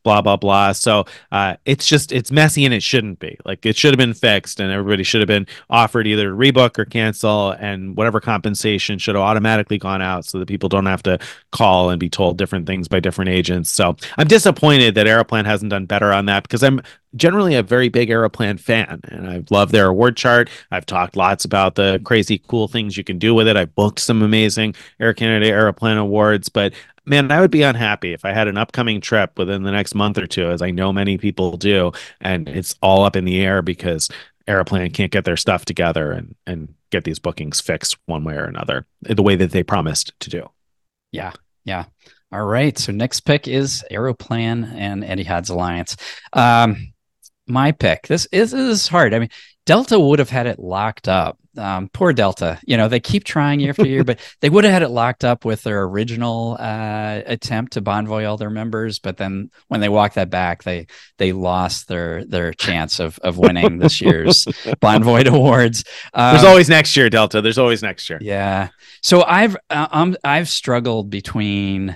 blah blah blah. So it's messy and it shouldn't be. Like it should have been fixed, and everybody should have been offered either rebook or cancel, and whatever compensation should have automatically gone out so that people don't have to call and be told different things by different agents. So I'm disappointed that Aeroplan hasn't done better on that, because I'm generally a very big Aeroplan fan, and I love their award chart. I've talked lots about the crazy cool things you can do with it. I've booked some amazing Air Canada Aeroplan awards, but man, I would be unhappy if I had an upcoming trip within the next month or two, as I know many people do, and it's all up in the air because Aeroplan can't get their stuff together and get these bookings fixed one way or another, the way that they promised to do. Yeah. Yeah. All right. So next pick is Aeroplan and Etihad's alliance. My pick. This is hard. I mean, Delta would have had it locked up. Poor Delta. They keep trying year after year, but they would have had it locked up with their original attempt to Bonvoy all their members. But then when they walked that back, they lost their chance of winning this year's Bonvoy Awards. There's always next year, Delta. There's always next year. Yeah. So I've struggled between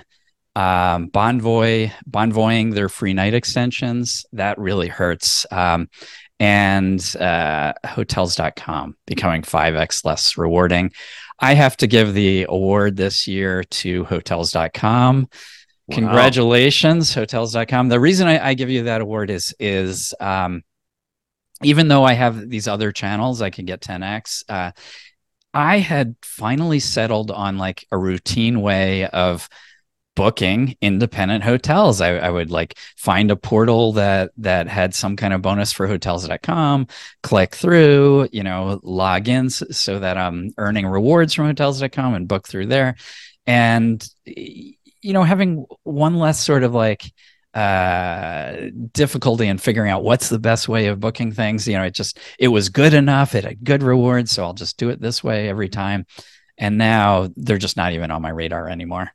Bonvoying their free night extensions. That really hurts. And hotels.com becoming 5x less rewarding. I have to give the award this year to hotels.com. Wow. Congratulations, hotels.com. The reason I give you that award is even though I have these other channels, I can get 10x. I had finally settled on like a routine way of booking independent hotels. I would like find a portal that had some kind of bonus for hotels.com, click through, log in so that I'm earning rewards from hotels.com and book through there. And, having one less sort of like difficulty in figuring out what's the best way of booking things. It was good enough. It had good rewards. So I'll just do it this way every time. And now they're just not even on my radar anymore.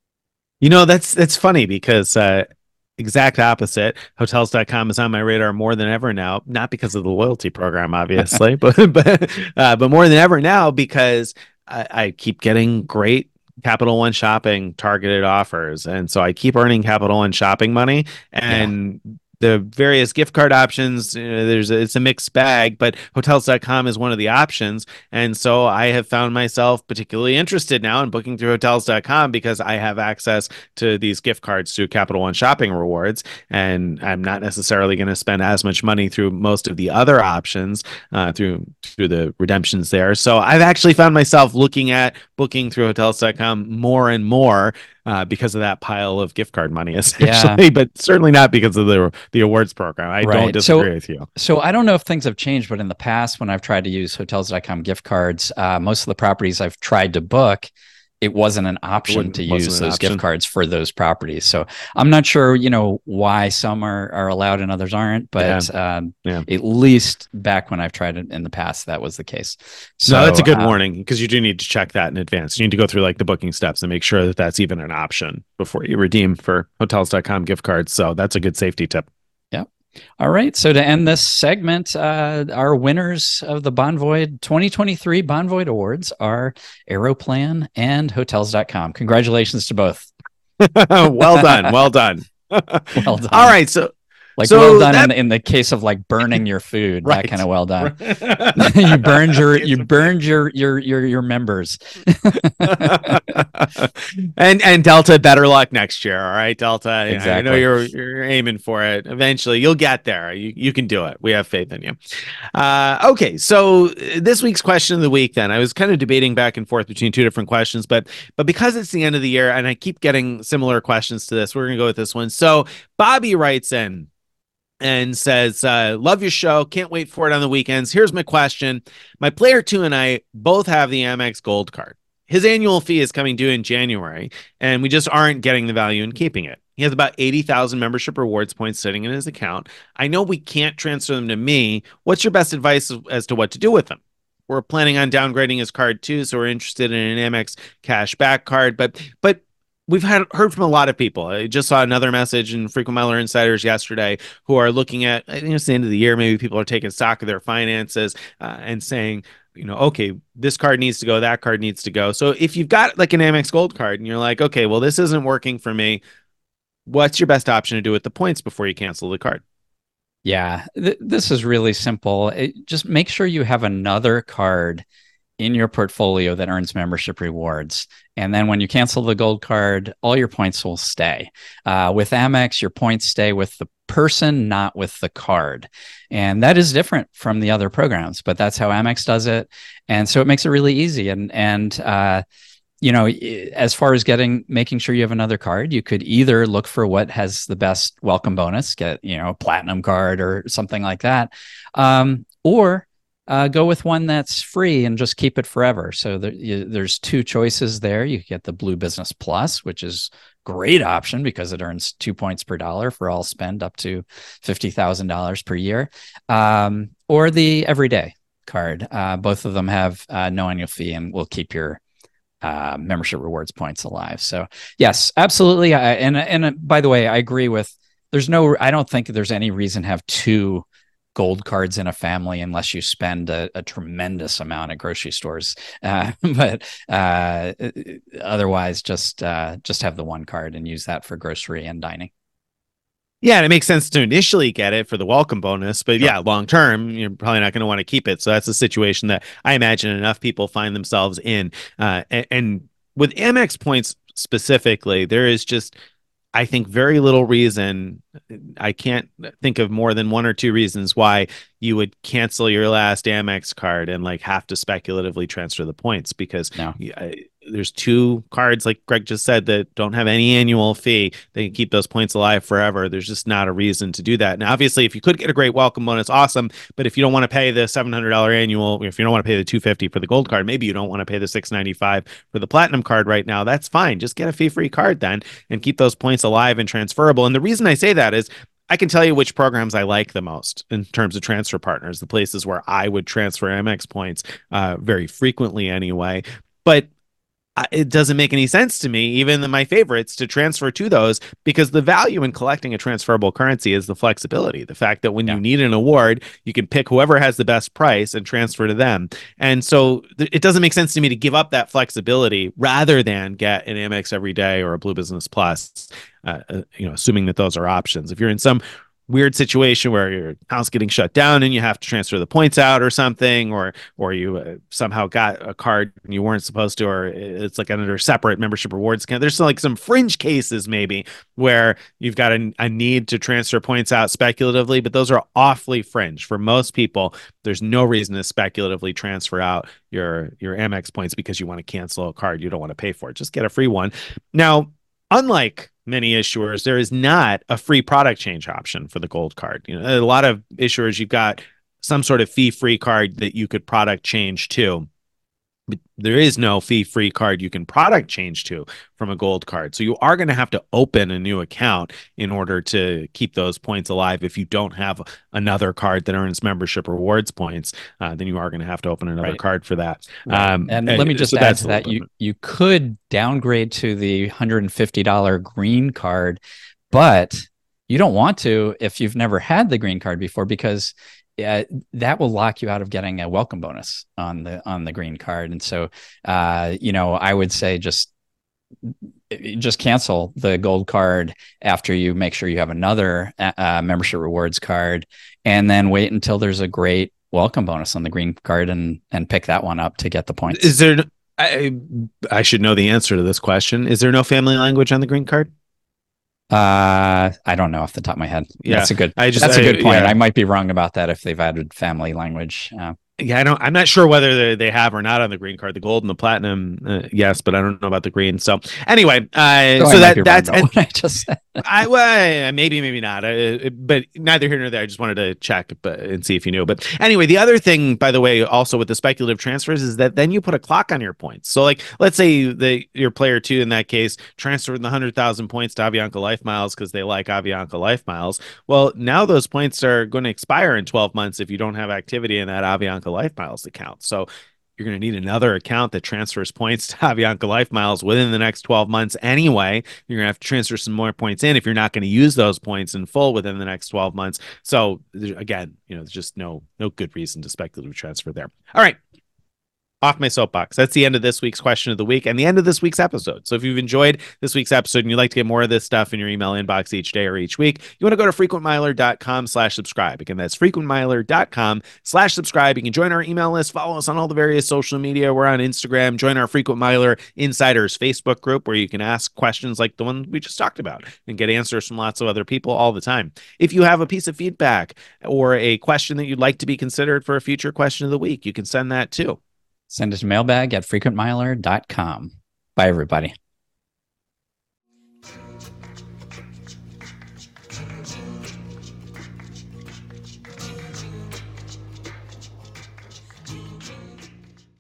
That's funny because exact opposite. Hotels.com is on my radar more than ever now, not because of the loyalty program, obviously, but more than ever now because I keep getting great Capital One Shopping targeted offers. And so I keep earning Capital One Shopping money, and the various gift card options, it's a mixed bag, but hotels.com is one of the options. And so I have found myself particularly interested now in booking through hotels.com because I have access to these gift cards through Capital One Shopping rewards. And I'm not necessarily going to spend as much money through most of the other options through the redemptions there. So I've actually found myself looking at booking through hotels.com more and more because of that pile of gift card money, essentially, but certainly not because of the awards program. I don't disagree with you. So I don't know if things have changed, but in the past, when I've tried to use hotels.com gift cards, most of the properties I've tried to book, it wasn't an option to use those gift cards for those properties. So I'm not sure, why some are allowed and others aren't, but at least back when I've tried it in the past, that was the case. So no, that's a good warning, because you do need to check that in advance. You need to go through like the booking steps and make sure that that's even an option before you redeem for hotels.com gift cards. So that's a good safety tip. All right. So to end this segment, our winners of the Bonvoy 2023 Bonvoy Awards are Aeroplan and hotels.com. Congratulations to both. Well done. Well done. Well done. All right. So well done in the case of like burning your food, right. That kind of well done. you burned your members. and Delta, better luck next year. All right, Delta. Exactly. I know you're aiming for it. Eventually, you'll get there. You can do it. We have faith in you. Okay, so this week's question of the week. Then I was kind of debating back and forth between two different questions, but because it's the end of the year and I keep getting similar questions to this, we're gonna go with this one. So Bobby writes in and says, love your show. Can't wait for it on the weekends. Here's my question. My player 2 and I both have the Amex Gold card. His annual fee is coming due in January, and we just aren't getting the value in keeping it. He has about 80,000 membership rewards points sitting in his account. I know we can't transfer them to me. What's your best advice as to what to do with them? We're planning on downgrading his card too, so we're interested in an Amex cashback card, but we've heard from a lot of people. I just saw another message in Frequent Miler Insiders yesterday who are looking at, I think it's the end of the year, maybe people are taking stock of their finances and saying, okay, this card needs to go, that card needs to go. So if you've got like an Amex Gold card and you're like, okay, well, this isn't working for me, what's your best option to do with the points before you cancel the card? Yeah, this is really simple. Just make sure you have another card in your portfolio that earns membership rewards. And then when you cancel the gold card, all your points will stay. With Amex, your points stay with the person, not with the card. And that is different from the other programs, but that's how Amex does it. And so it makes it really easy. As far as making sure you have another card, you could either look for what has the best welcome bonus, get, a platinum card or something like that. Or go with one that's free and just keep it forever. So there's two choices there. You get the Blue Business Plus, which is great option because it earns 2 points per dollar for all spend up to $50,000 per year, or the Everyday card. Both of them have no annual fee and will keep your membership rewards points alive. So yes, absolutely. And by the way, I agree with. I don't think there's any reason to have two gold cards in a family unless you spend a tremendous amount at grocery stores. But otherwise, just have the one card and use that for grocery and dining. Yeah, and it makes sense to initially get it for the welcome bonus, but yeah, long term, you're probably not going to want to keep it. So that's a situation that I imagine enough people find themselves in. And with Amex points specifically, there is just, I think, very little reason. I can't think of more than one or two reasons why you would cancel your last Amex card and like have to speculatively transfer the points, because No. There's two cards, like Greg just said, that don't have any annual fee. They can keep those points alive forever. There's just not a reason to do that. Now, obviously, if you could get a great welcome bonus, awesome. But if you don't want to pay the $700 annual, if you don't want to pay the $250 for the gold card, maybe you don't want to pay the $695 for the platinum card right now. That's fine. Just get a fee-free card then and keep those points alive and transferable. And the reason I say that is I can tell you which programs I like the most in terms of transfer partners, the places where I would transfer Amex points very frequently anyway. But it doesn't make any sense to me, even my favorites, to transfer to those, because the value in collecting a transferable currency is the flexibility. The fact that when you need an award, you can pick whoever has the best price and transfer to them. And so it doesn't make sense to me to give up that flexibility rather than get an Amex Everyday or a Blue Business Plus, assuming that those are options. If you're in some weird situation where your account's getting shut down and you have to transfer the points out or something, or you somehow got a card and you weren't supposed to, or it's like under a separate membership rewards account. There's like some fringe cases maybe where you've got a need to transfer points out speculatively, but those are awfully fringe. For most people, there's no reason to speculatively transfer out your Amex points because you want to cancel a card you don't want to pay for. Just get a free one. Now, unlike many issuers, there is not a free product change option for the gold card. A lot of issuers, you've got some sort of fee-free card that you could product change to. But there is no fee-free card you can product change to from a gold card. So you are going to have to open a new account in order to keep those points alive. If you don't have another card that earns membership rewards points, then you are going to have to open another card for that. And let me just add to that, you could downgrade to the $150 green card, but you don't want to if you've never had the green card before, because that will lock you out of getting a welcome bonus on the green card. And so, I would say just cancel the gold card after you make sure you have another membership rewards card, and then wait until there's a great welcome bonus on the green card and pick that one up to get the points. Is there? I should know the answer to this question. Is there no family language on the green card? I don't know off the top of my head. Yeah, that's a good point. I might be wrong about that if they've added family language. I'm not sure whether they have or not on the green card. The gold and the platinum, yes, but I don't know about the green. So anyway, that's what I just said. Maybe not. But neither here nor there. I just wanted to check and see if you knew. But anyway, the other thing, by the way, also with the speculative transfers is that then you put a clock on your points. So like, let's say your player two in that case transferred the 100,000 points to Avianca Life Miles because they like Avianca Life Miles. Well, now those points are going to expire in 12 months if you don't have activity in that Avianca Life Miles account. So you're going to need another account that transfers points to Avianca Life Miles within the next 12 months anyway. You're going to have to transfer some more points in if you're not going to use those points in full within the next 12 months. So again, there's just no good reason to speculatively transfer there. All right. Off my soapbox. That's the end of this week's question of the week and the end of this week's episode. So if you've enjoyed this week's episode and you'd like to get more of this stuff in your email inbox each day or each week, you want to go to frequentmiler.com/subscribe. Again, that's frequentmiler.com/subscribe. You can join our email list, follow us on all the various social media. We're on Instagram. Join our Frequent Miler Insiders Facebook group where you can ask questions like the one we just talked about and get answers from lots of other people all the time. If you have a piece of feedback or a question that you'd like to be considered for a future question of the week, you can send that too. Send it to mailbag@frequentmiler.com. Bye, everybody.